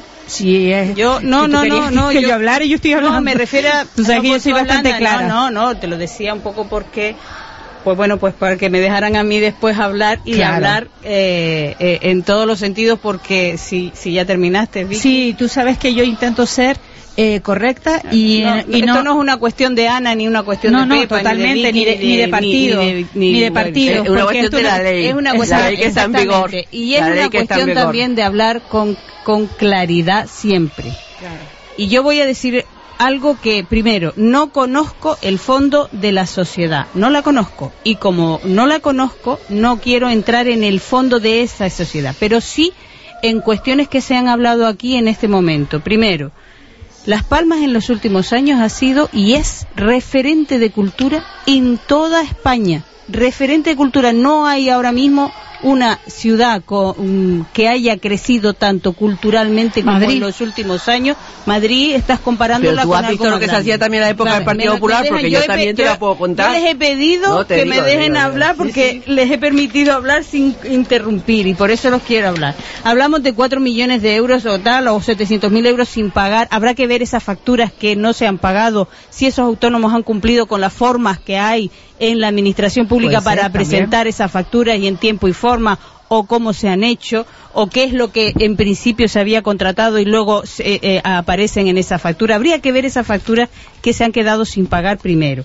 Si es, yo no si no no no que yo, yo hablar y yo estoy hablando. No, me refiero a, tú sabes que yo soy bastante hablando, clara. No, no, no, te lo decía un poco porque pues bueno, pues para que me dejaran a mí después hablar y claro. hablar eh, eh, en todos los sentidos, porque si si ya terminaste, Vicky. Sí, tú sabes que yo intento ser eh, correcta y, no, y no, esto no es una cuestión de Ana ni una cuestión no, de no, Pepa, totalmente, ni de, Vicky, ni, de, ni de partido, ni de, ni, ni de partido, es una cuestión de la ley, es una es cuestión la ley que está en vigor, y es una cuestión también de hablar con con claridad siempre. Claro. Y yo voy a decir algo que, primero, no conozco el fondo de la sociedad, no la conozco, y como no la conozco, no quiero entrar en el fondo de esa sociedad, pero sí en cuestiones que se han hablado aquí en este momento. Primero, Las Palmas en los últimos años ha sido y es referente de cultura en toda España, referente de cultura. No hay ahora mismo una ciudad con, que haya crecido tanto culturalmente como Madrid. en los últimos años. Madrid, estás comparándola con... Pero tú has visto lo que se hacía también en la época claro, del Partido Popular, dejan, porque yo, yo también pe- te la puedo contar. Yo les he pedido no, que digo, me dejen digo, hablar porque sí, sí. les he permitido hablar sin interrumpir y por eso los quiero hablar. Hablamos de cuatro millones de euros o tal, o setecientos mil euros sin pagar. Habrá que ver esas facturas que no se han pagado, si esos autónomos han cumplido con las formas que hay en la administración pública para ser, presentar también. Esas facturas y en tiempo y forma, o cómo se han hecho, o qué es lo que en principio se había contratado y luego eh, eh, aparecen en esa factura. Habría que ver esas facturas que se han quedado sin pagar primero.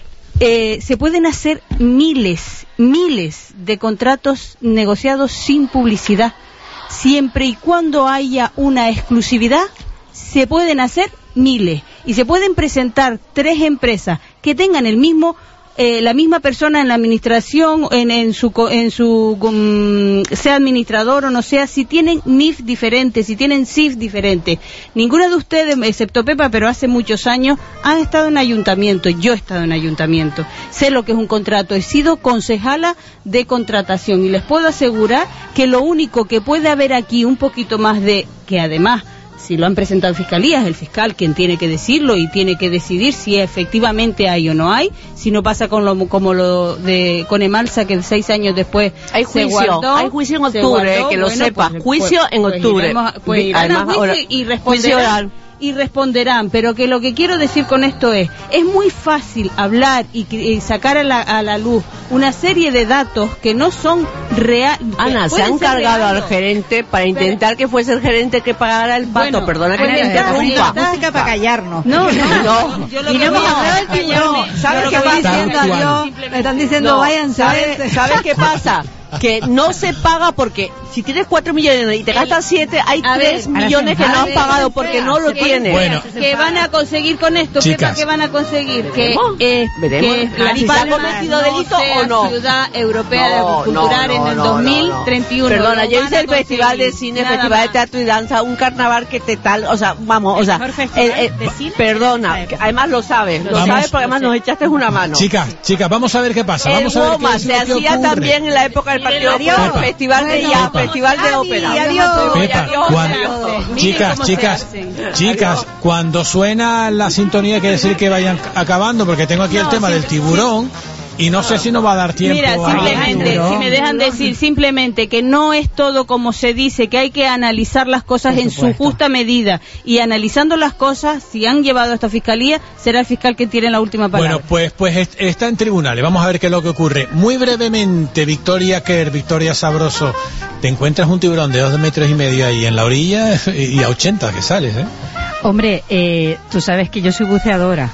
Eh, se pueden hacer miles, miles de contratos negociados sin publicidad. Siempre y cuando haya una exclusividad, se pueden hacer miles. Y se pueden presentar tres empresas que tengan el mismo Eh, la misma persona en la administración, en, en su, en su um, sea administrador o no sea, si tienen N I F diferentes, si tienen S I F diferentes. Ninguna de ustedes, excepto Pepa, pero hace muchos años, han estado en ayuntamiento. Yo he estado en ayuntamiento. Sé lo que es un contrato. He sido concejala de contratación y les puedo asegurar que lo único que puede haber aquí un poquito más de, que además, si lo han presentado en fiscalía, es el fiscal quien tiene que decirlo y tiene que decidir si efectivamente hay o no hay. Si no pasa con lo, como lo de con Emalsa, que seis años después hay juicio, se guardó, hay juicio en octubre, guardó, que lo bueno, sepa, pues, juicio pues, en octubre. Pues, iremos, pues irán Además, a juicio ahora, y responderán. Y responderán, pero que lo que quiero decir con esto es, es muy fácil hablar y, y sacar a la, a la luz una serie de datos que no son reales. Ana, se han cargado reales. Al gerente para intentar pero, que fuese el gerente que pagara el pato, bueno, perdona que me interrumpa. La música para callarnos. No, no, no. Yo lo y no hemos hablado del tiburón. ¿Sabes qué va diciendo yo? Me están diciendo, vayan, ¿sabes? ¿Sabes qué pasa? Que no se paga porque si tienes cuatro millones y te gastas siete, hay tres millones que no has pagado porque no lo tienes. Bueno, ¿qué van a conseguir con esto? Chicas, ¿Qué van a conseguir? Que, eh, que La si se ha cometido no delito sea o no. Ciudad Europea no, de Cultural no, no, en el no, dos mil treinta y uno. Perdona, yo hice el festival de cine, festival de teatro y danza, un carnaval que te tal, o sea, vamos, o sea, el, el, de cine, perdona, que además lo sabes, lo vamos, sabes porque además nos echaste una mano. Chicas, chicas, vamos a ver qué pasa. Vamos el a ver Goma qué se hacía también en la época del Partido Popular. Festival de ya, festival de ópera. Pepa, cuando, chicas, chicas, chicas, cuando suena la sintonía hay que decir que vayan acabando porque tengo aquí no, el tema sí, del tiburón. Sí. Y no sé si nos va a dar tiempo. Mira, simplemente, si me dejan decir simplemente que no es todo como se dice, que hay que analizar las cosas en su justa medida. Y analizando las cosas, si han llevado a esta fiscalía, será el fiscal que tiene la última palabra. Bueno, pues pues está en tribunales. Vamos a ver qué es lo que ocurre. Muy brevemente, Victoria Kerr, Victoria Sabroso, te encuentras un tiburón de dos metros y medio ahí en la orilla y a ochenta que sales, ¿eh? Hombre, eh, tú sabes que yo soy buceadora.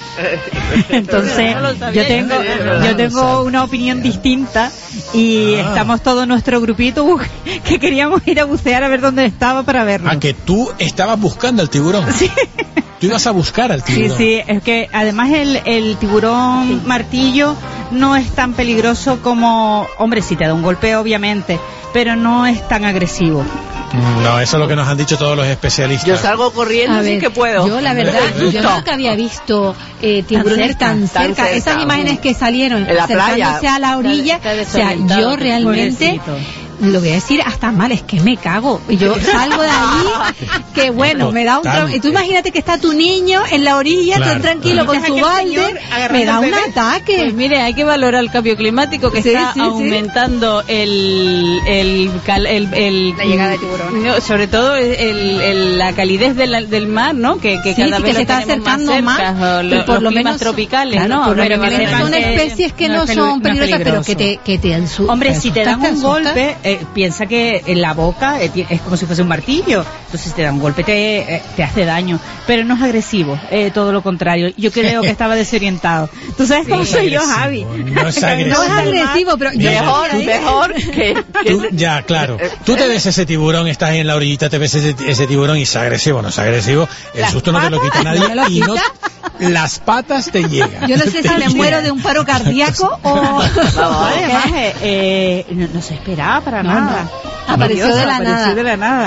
Entonces yo tengo yo tengo una opinión distinta y ah. estamos todo nuestro grupito que queríamos ir a bucear a ver dónde estaba para verlo. Ah, que tú estabas buscando al tiburón. Sí. Tú ibas a buscar al tiburón. Sí, sí, es que además el, el tiburón sí. martillo no es tan peligroso como, hombre, si te da un golpe obviamente, pero no es tan agresivo. No, eso es lo que nos han dicho todos los especialistas. Yo salgo corriendo sin que puedo. Yo la verdad, yo nunca había visto eh, tiburones tan, tan cerca. cerca. Esas imágenes que salieron en la playa, a la orilla, o sea, yo realmente... Pobrecito. Lo voy a decir hasta mal, es que me cago. Yo salgo de ahí, que bueno, me da un trauma. Y tú imagínate que está tu niño en la orilla, claro, tan tranquilo claro. con su balde, me da un ataque. Pues mire, hay que valorar el cambio climático que sí, está sí, aumentando sí. el, el, el, el, el... La llegada de tiburones. No, sobre todo el, el, la calidez del, del mar, ¿no? Que, que sí, cada sí, vez que se está acercando más, cerca, más los, por lo menos tropicales, claro, ¿no? Por lo menos son especies que no, no son peligrosas, pero que te, que te ensucian. Hombre, si te dan un golpe... Eh, piensa que en la boca eh, es como si fuese un martillo, entonces si te da un golpe te, eh, te hace daño, pero no es agresivo, eh, todo lo contrario. Yo creo que estaba desorientado. ¿Tú sabes cómo sí, soy yo, Javi? No es agresivo, no es agresivo pero mejor, mejor que, que tú, ya, claro, tú te ves ese tiburón, estás en la orillita, te ves ese, ese tiburón y es agresivo, no es agresivo, el las susto no te lo quita nadie no y no las patas te llegan. Yo no sé si me llegan. Muero de un paro cardíaco o no, además eh, eh, no, no se esperaba para no, nada. No. Apareció, Dios, de la apareció nada. de la nada.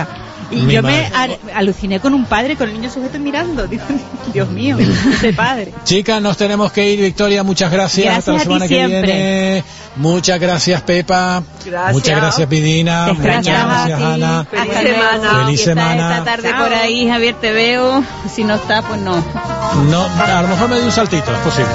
Y Mi yo madre. me ar- aluciné con un padre con el niño sujeto mirando. Digo, Dios mío, ese padre. Chicas, nos tenemos que ir. Victoria, muchas gracias. Gracias Hasta la a ti semana que siempre. viene. Muchas gracias, Pepa. Gracias. Muchas gracias, Vidina. Te Muchas extrañaba gracias, a ti. Ana. Feliz Hasta semana. luego. Feliz Si estás semana. esta tarde Chao. por ahí, Javier, te veo. Si no está, pues no. No, a lo mejor me doy un saltito, es posible.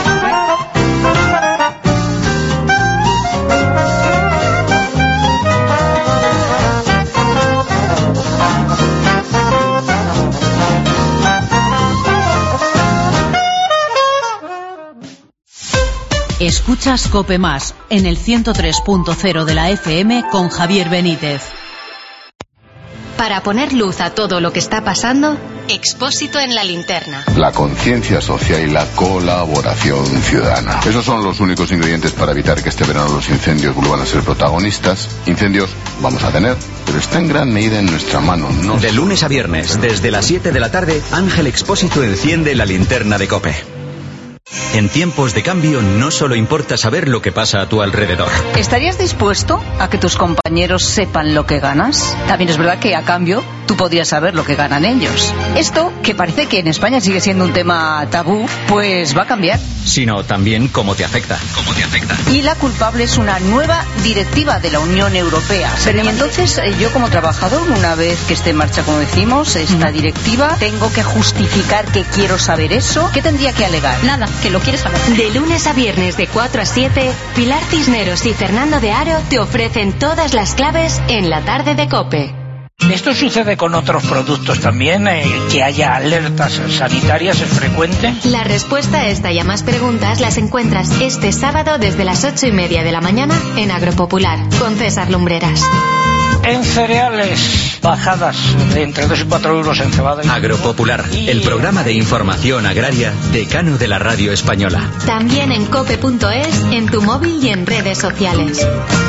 Escuchas Cope Más en el ciento tres punto cero de la F M con Javier Benítez. Para poner luz a todo lo que está pasando, Expósito en la linterna. La conciencia social y la colaboración ciudadana. Esos son los únicos ingredientes para evitar que este verano los incendios vuelvan a ser protagonistas. Incendios vamos a tener, pero está en gran medida en nuestra mano. No De lunes a viernes, desde las siete de la tarde, Ángel Expósito enciende la linterna de COPE. En tiempos de cambio no solo importa saber lo que pasa a tu alrededor. ¿Estarías dispuesto a que tus compañeros sepan lo que ganas? También es verdad que a cambio tú podrías saber lo que ganan ellos. Esto, que parece que en España sigue siendo un tema tabú, pues va a cambiar. Sino también cómo te afecta. ¿Cómo te afecta? Y la culpable es una nueva directiva de la Unión Europea. Pero y entonces eh, yo como trabajador, una vez que esté en marcha, como decimos, esta directiva, tengo que justificar que quiero saber eso. ¿Qué tendría que alegar? Nada, que lo quieres saber. De lunes a viernes de cuatro a siete, Pilar Cisneros y Fernando de Aro te ofrecen todas las claves en la tarde de COPE. ¿Esto sucede con otros productos también? Eh, ¿Que haya alertas sanitarias es frecuente? La respuesta a esta y a más preguntas las encuentras este sábado desde las ocho y media de la mañana en Agropopular, con César Lumbreras. En cereales, bajadas de entre dos y cuatro euros en cebada. Agropopular, el programa de información agraria decano de la radio española. También en cope punto es, en tu móvil y en redes sociales.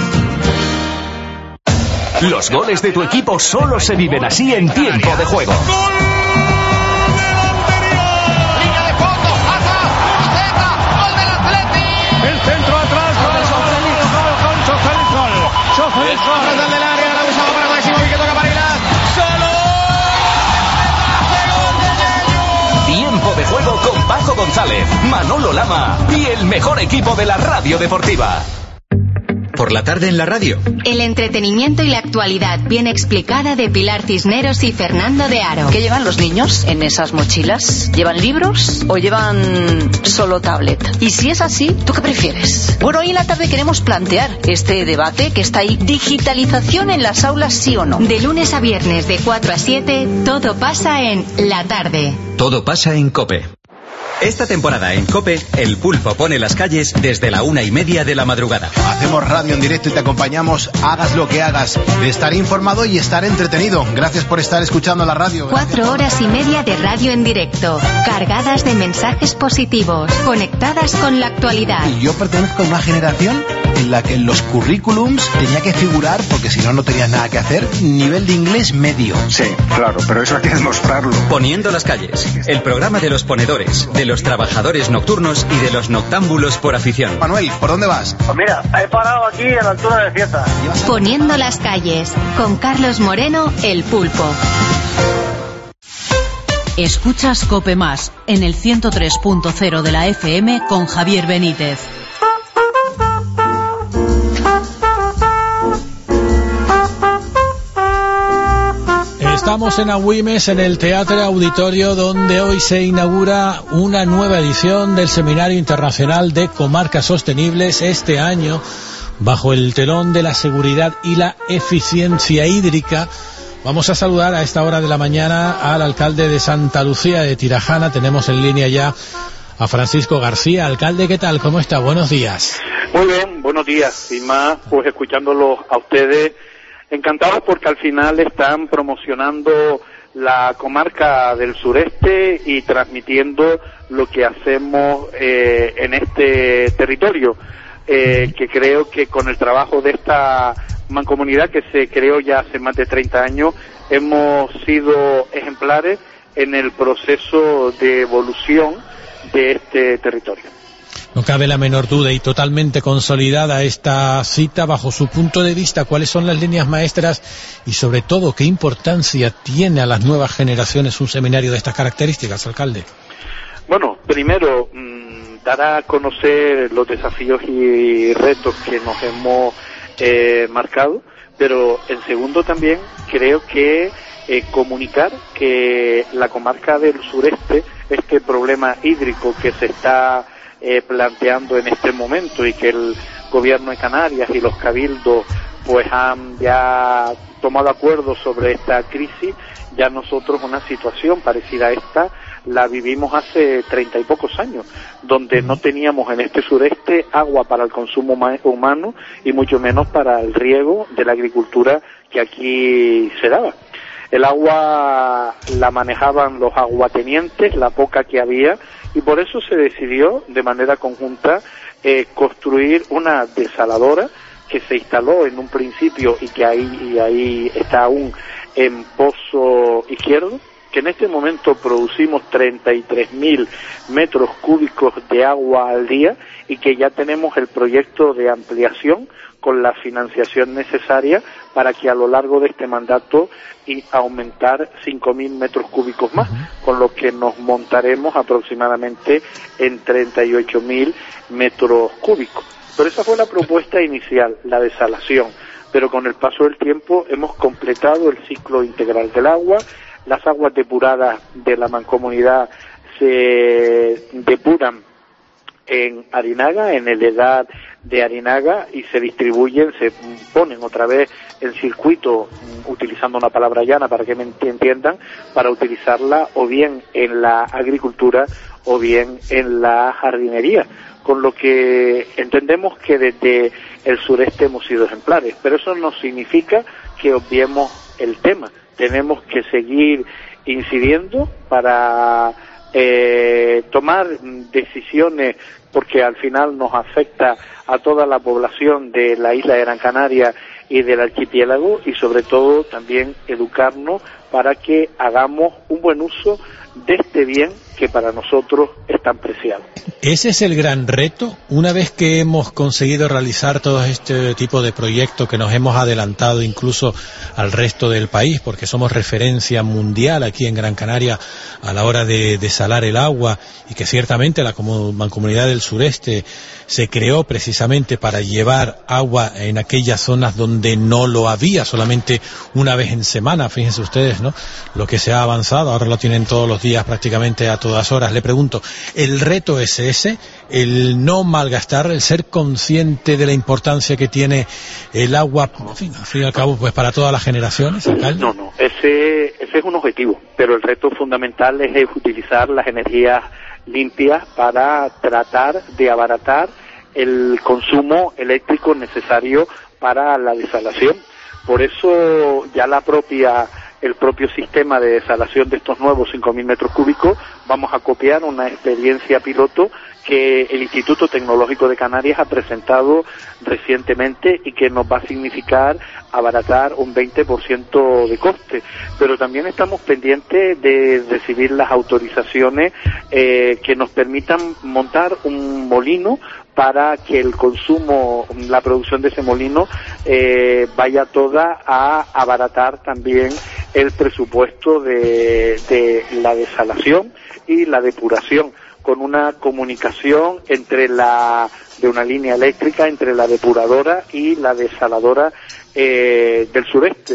Los goles de tu equipo solo se viven así en tiempo de juego. El centro atrás con el Sofelis, con Sofelis, gol. Sofelis, gol. Desde el área, la buscaba para Máximo y que toca para Aguilar. ¡Solo! Tiempo de juego con Paco González, Manolo Lama y el mejor equipo de la radio deportiva. Por la tarde en la radio. El entretenimiento y la actualidad bien explicada de Pilar Cisneros y Fernando de Aro. ¿Qué llevan los niños en esas mochilas? ¿Llevan libros o llevan solo tablet? Y si es así, ¿tú qué prefieres? Bueno, hoy en la tarde queremos plantear este debate que está ahí. ¿Digitalización en las aulas, sí o no? De lunes a viernes de cuatro a siete, todo pasa en la tarde. Todo pasa en COPE. Esta temporada en COPE, el Pulpo pone las calles desde la una y media de la madrugada. Hacemos radio en directo y te acompañamos, hagas lo que hagas, de estar informado y estar entretenido. Gracias por estar escuchando la radio. Gracias. Cuatro horas y media de radio en directo, cargadas de mensajes positivos, conectadas con la actualidad. Y yo pertenezco a una generación en la que en los currículums tenía que figurar, porque si no, no tenías nada que hacer, nivel de inglés medio. Sí, claro, pero eso hay que demostrarlo. Poniendo las calles, el programa de los ponedores, de los trabajadores nocturnos y de los noctámbulos por afición. Manuel, ¿por dónde vas? Pues mira, he parado aquí a la altura de Cieza. Poniendo las calles, con Carlos Moreno, el Pulpo. Escuchas Cope Más en el ciento tres punto cero de la F M con Javier Benítez. Estamos en Agüimes, en el Teatro Auditorio, donde hoy se inaugura una nueva edición del Seminario Internacional de Comarcas Sostenibles, este año bajo el telón de la seguridad y la eficiencia hídrica. Vamos a saludar a esta hora de la mañana al alcalde de Santa Lucía de Tirajana. Tenemos en línea ya a Francisco García. Alcalde, ¿qué tal? ¿Cómo está? Buenos días. Muy bien, buenos días. Y más, pues escuchándolos a ustedes, encantados porque al final están promocionando la comarca del sureste y transmitiendo lo que hacemos eh, en este territorio, eh, que creo que con el trabajo de esta mancomunidad que se creó ya hace más de treinta años, hemos sido ejemplares en el proceso de evolución de este territorio. No cabe la menor duda, y totalmente consolidada esta cita bajo su punto de vista. ¿Cuáles son las líneas maestras y sobre todo qué importancia tiene a las nuevas generaciones un seminario de estas características, alcalde? Bueno, primero mmm, dar a conocer los desafíos y retos que nos hemos eh, marcado, pero en segundo también creo que eh, comunicar que la comarca del sureste, este problema hídrico que se está eh, planteando en este momento y que el gobierno de Canarias y los cabildos pues han ya tomado acuerdo sobre esta crisis, ya nosotros una situación parecida a esta la vivimos hace treinta y pocos años, donde no teníamos en este sureste agua para el consumo humano y mucho menos para el riego de la agricultura que aquí se daba. El agua la manejaban los aguatenientes, la poca que había, y por eso se decidió de manera conjunta eh, construir una desaladora que se instaló en un principio y que ahí, y ahí está aún en Pozo Izquierdo, que en este momento producimos treinta y tres mil metros cúbicos de agua al día y que ya tenemos el proyecto de ampliación con la financiación necesaria para que a lo largo de este mandato y aumentar cinco mil metros cúbicos más, uh-huh. con lo que nos montaremos aproximadamente en treinta y ocho mil metros cúbicos. Pero esa fue la propuesta inicial, la desalación, pero con el paso del tiempo hemos completado el ciclo integral del agua. Las aguas depuradas de la mancomunidad se depuran en Arinaga, en el edad de Arinaga, y se distribuyen, se ponen otra vez en circuito, utilizando una palabra llana para que me entiendan, para utilizarla o bien en la agricultura o bien en la jardinería, con lo que entendemos que desde el sureste hemos sido ejemplares, pero eso no significa que obviemos el tema. Tenemos que seguir incidiendo para eh, tomar decisiones, porque al final nos afecta a toda la población de la isla de Gran Canaria y del archipiélago, y sobre todo también educarnos para que hagamos un buen uso de este bien que para nosotros es tan preciado. Ese es el gran reto. Una vez que hemos conseguido realizar todo este tipo de proyectos, que nos hemos adelantado incluso al resto del país, porque somos referencia mundial aquí en Gran Canaria a la hora de desalar el agua, y que ciertamente la Mancomunidad del Sureste se creó precisamente para llevar agua en aquellas zonas donde no lo había, solamente una vez en semana. Fíjense ustedes, ¿no?, lo que se ha avanzado. Ahora lo tienen todos los días, prácticamente a todas horas. Le pregunto, ¿el reto es ese? El no malgastar, el ser consciente de la importancia que tiene el agua, en fin, al fin y al cabo, pues para todas las generaciones, alcalde. No, no, ese, ese es un objetivo, pero el reto fundamental es utilizar las energías limpias para tratar de abaratar el consumo eléctrico necesario para la desalación. Por eso ya la propia el propio sistema de desalación de estos nuevos cinco mil metros cúbicos, vamos a copiar una experiencia piloto que el Instituto Tecnológico de Canarias ha presentado recientemente y que nos va a significar abaratar un veinte por ciento de coste. Pero también estamos pendientes de recibir las autorizaciones eh, que nos permitan montar un molino para que el consumo, la producción de ese molino eh, vaya toda a abaratar también el presupuesto de, de la desalación y la depuración, con una comunicación entre la de una línea eléctrica entre la depuradora y la desaladora eh, del sureste.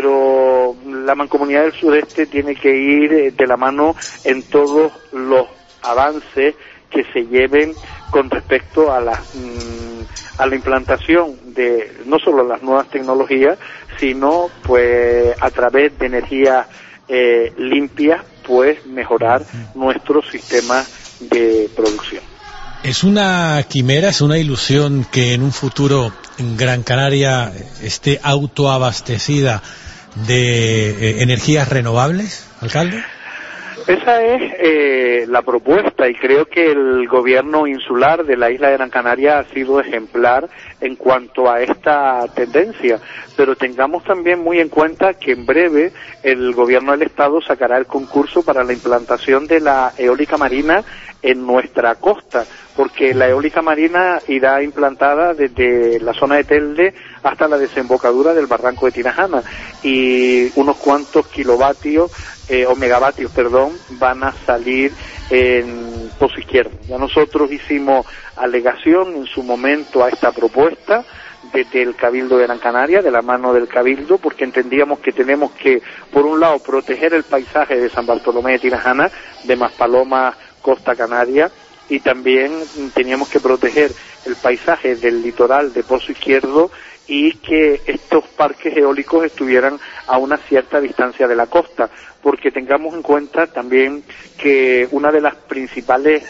Pero la Mancomunidad del Sureste tiene que ir de la mano en todos los avances que se lleven con respecto a la mm, a la implantación de no solo las nuevas tecnologías, sino pues a través de energías eh, limpias, pues mejorar nuestro sistema de producción. Es una quimera, es una ilusión que en un futuro en Gran Canaria esté autoabastecida de eh, energías renovables, alcalde. Esa es eh, la propuesta, y creo que el gobierno insular de la isla de Gran Canaria ha sido ejemplar en cuanto a esta tendencia, pero tengamos también muy en cuenta que en breve el gobierno del Estado sacará el concurso para la implantación de la eólica marina en nuestra costa, porque la eólica marina irá implantada desde la zona de Telde hasta la desembocadura del barranco de Tinajana, y unos cuantos kilovatios eh, o megavatios, perdón, van a salir en Pozo Izquierdo. Ya nosotros hicimos alegación en su momento a esta propuesta desde el Cabildo de Gran Canaria, de la mano del Cabildo, porque entendíamos que tenemos que, por un lado, proteger el paisaje de San Bartolomé de Tinajana, de Maspalomas, Costa Canaria, y también teníamos que proteger el paisaje del litoral de Pozo Izquierdo y que estos parques eólicos estuvieran a una cierta distancia de la costa, porque tengamos en cuenta también que una de las principales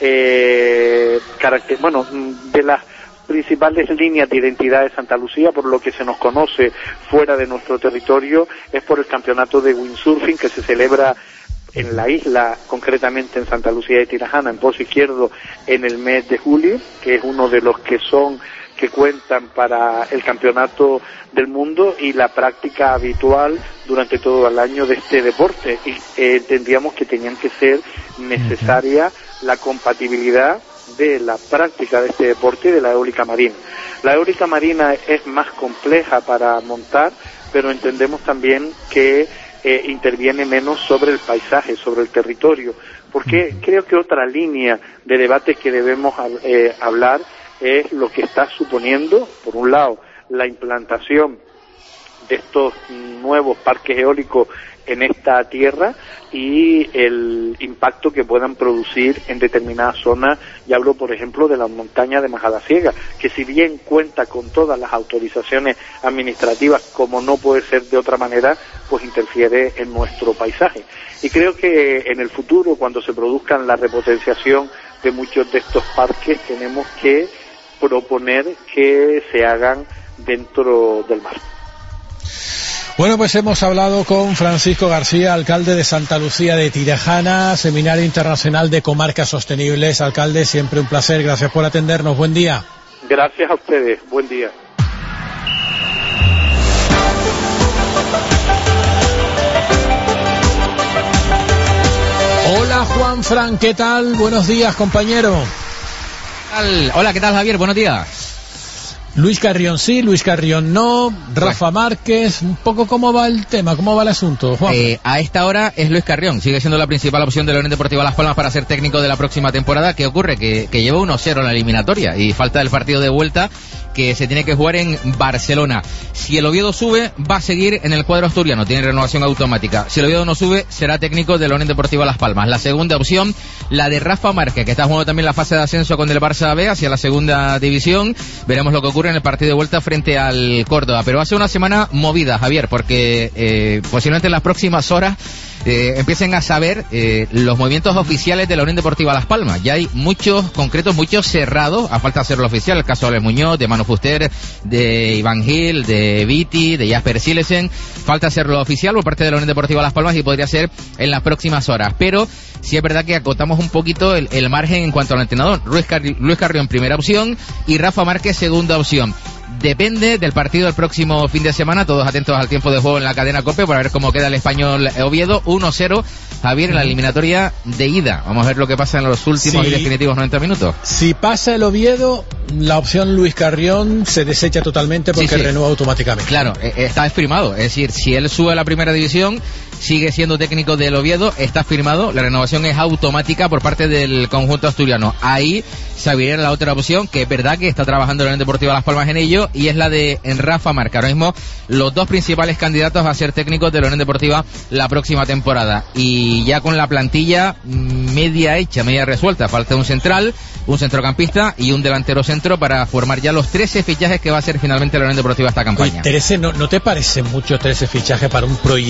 eh, caracter- bueno, de las principales líneas de identidad de Santa Lucía, por lo que se nos conoce fuera de nuestro territorio, es por el campeonato de windsurfing que se celebra en la isla, concretamente en Santa Lucía de Tinajana, en Pozo Izquierdo, en el mes de julio, que es uno de los que son que cuentan para el campeonato del mundo y la práctica habitual durante todo el año de este deporte, y eh, entendíamos que tenían que ser necesaria la compatibilidad de la práctica de este deporte y de la eólica marina. La eólica marina es más compleja para montar, pero entendemos también que eh, interviene menos sobre el paisaje, sobre el territorio, porque creo que otra línea de debate que debemos eh, hablar es lo que está suponiendo, por un lado, la implantación de estos nuevos parques eólicos en esta tierra y el impacto que puedan producir en determinadas zonas. Y hablo, por ejemplo, de la montaña de Majadahonda, que si bien cuenta con todas las autorizaciones administrativas, como no puede ser de otra manera, pues interfiere en nuestro paisaje. Y creo que en el futuro, cuando se produzca la repotenciación de muchos de estos parques, tenemos que proponer que se hagan dentro del mar. Bueno, pues hemos hablado con Francisco García, alcalde de Santa Lucía de Tinajana, Seminario Internacional de Comarcas Sostenibles. Alcalde, siempre un placer, gracias por atendernos, buen día. Gracias a ustedes, buen día. Hola Juan Fran, ¿qué tal? Buenos días, compañero. Hola, ¿qué tal, Javier? Buenos días. Luis Carrión sí, Luis Carrión no, Rafa Márquez, un poco cómo va el tema, cómo va el asunto, Juan. Eh, a esta hora es Luis Carrión, sigue siendo la principal opción de la Unión Deportiva Las Palmas para ser técnico de la próxima temporada. ¿Qué ocurre? Que, que lleva uno cero en la eliminatoria y falta el partido de vuelta que se tiene que jugar en Barcelona. Si el Oviedo sube, va a seguir en el cuadro asturiano, tiene renovación automática. Si el Oviedo no sube, será técnico de la Unión Deportiva Las Palmas. La segunda opción, la de Rafa Márquez, que está jugando también la fase de ascenso con el Barça B hacia la segunda división. Veremos lo que ocurre en el partido de vuelta frente al Córdoba. Pero va a ser una semana movida, Javier, porque eh, posiblemente en las próximas horas Eh, empiecen a saber eh, los movimientos oficiales de la Unión Deportiva Las Palmas. Ya hay muchos concretos, muchos cerrados, a falta de hacerlo oficial, el caso de Alex Muñoz, de Manu Fuster, de Iván Gil, de Viti, de Jasper Silesen. Falta hacerlo oficial por parte de la Unión Deportiva Las Palmas y podría ser en las próximas horas. Pero sí es verdad que acotamos un poquito el, el margen en cuanto al entrenador. Luis, Car- Luis Carrión, primera opción, y Rafa Márquez, segunda opción. Depende del partido del próximo fin de semana, todos atentos al tiempo de juego en la cadena COPE para ver cómo queda el Español Oviedo. uno cero, Javier, en la eliminatoria de ida. Vamos a ver lo que pasa en los últimos sí. y definitivos noventa minutos. Si pasa el Oviedo, la opción Luis Carrión se desecha totalmente porque sí, sí. renueva automáticamente. Claro, está firmado, es decir, si él sube a la primera división, sigue siendo técnico del Oviedo, está firmado, la renovación es automática por parte del conjunto asturiano. Ahí se abriría la otra opción, que es verdad que está trabajando la Unión Deportiva Las Palmas en ello, y es la de Rafa Márquez. Ahora mismo los dos principales candidatos a ser técnicos de la Unión Deportiva la próxima temporada, y ya con la plantilla media hecha, media resuelta. Falta un central, un centrocampista y un delantero centro para formar ya los trece fichajes que va a ser finalmente la Unión Deportiva esta campaña. Oye, trece, ¿no, ¿no te parece mucho trece fichajes para un proyecto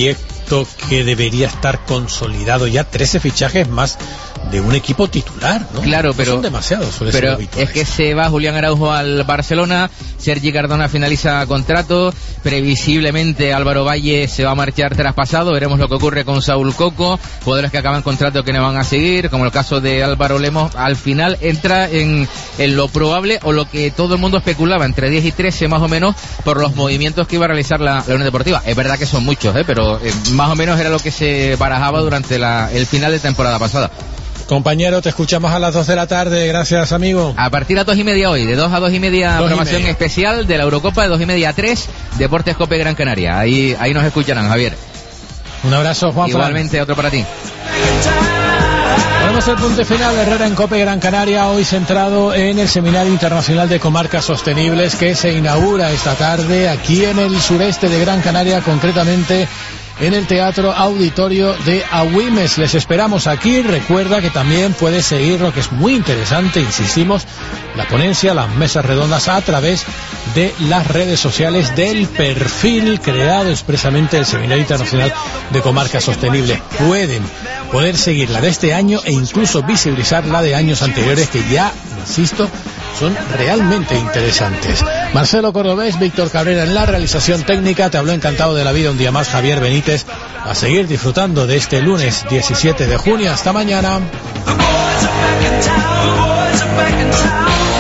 proyecto que debería estar consolidado ya. trece fichajes más de un equipo titular, ¿no? Claro, pero no son demasiados, suele pero ser habitual. Es que se va Julián Araujo al Barcelona, Sergi Cardona finaliza contrato, previsiblemente Álvaro Valle se va a marchar traspasado, veremos lo que ocurre con Saúl Coco, jugadores que acaban contrato que no van a seguir, como el caso de Álvaro Lemos. Al final entra en, en lo probable o lo que todo el mundo especulaba, entre diez y trece más o menos, por los movimientos que iba a realizar la, la Unión Deportiva. Es verdad que son muchos, ¿eh? pero eh, más o menos era lo que se barajaba durante la, el final de temporada pasada. Compañero, te escuchamos a las dos de la tarde. Gracias, amigo. A partir de las dos y media hoy, de dos a dos y media, dos programación y media especial de la Eurocopa, de dos y media a tres, Deportes Cope Gran Canaria. Ahí, ahí nos escucharán, Javier. Un abrazo, Juan. Igualmente, Fran. Otro para ti. Ponemos el punto final de Herrera en Cope Gran Canaria, hoy centrado en el Seminario Internacional de Comarcas Sostenibles que se inaugura esta tarde aquí en el sureste de Gran Canaria, concretamente en el Teatro Auditorio de Agüimes. Les esperamos aquí. Recuerda que también puedes seguir lo que es muy interesante, insistimos, la ponencia, las mesas redondas a través de las redes sociales del perfil creado expresamente del Seminario Internacional de Comarcas Sostenibles. Pueden poder seguir la de este año e incluso visibilizar la de años anteriores que ya, insisto, son realmente interesantes. Marcelo Cordobés, Víctor Cabrera en la realización técnica. Te habló encantado de la vida un día más Javier Benítez. A seguir disfrutando de este lunes diecisiete de junio. Hasta mañana.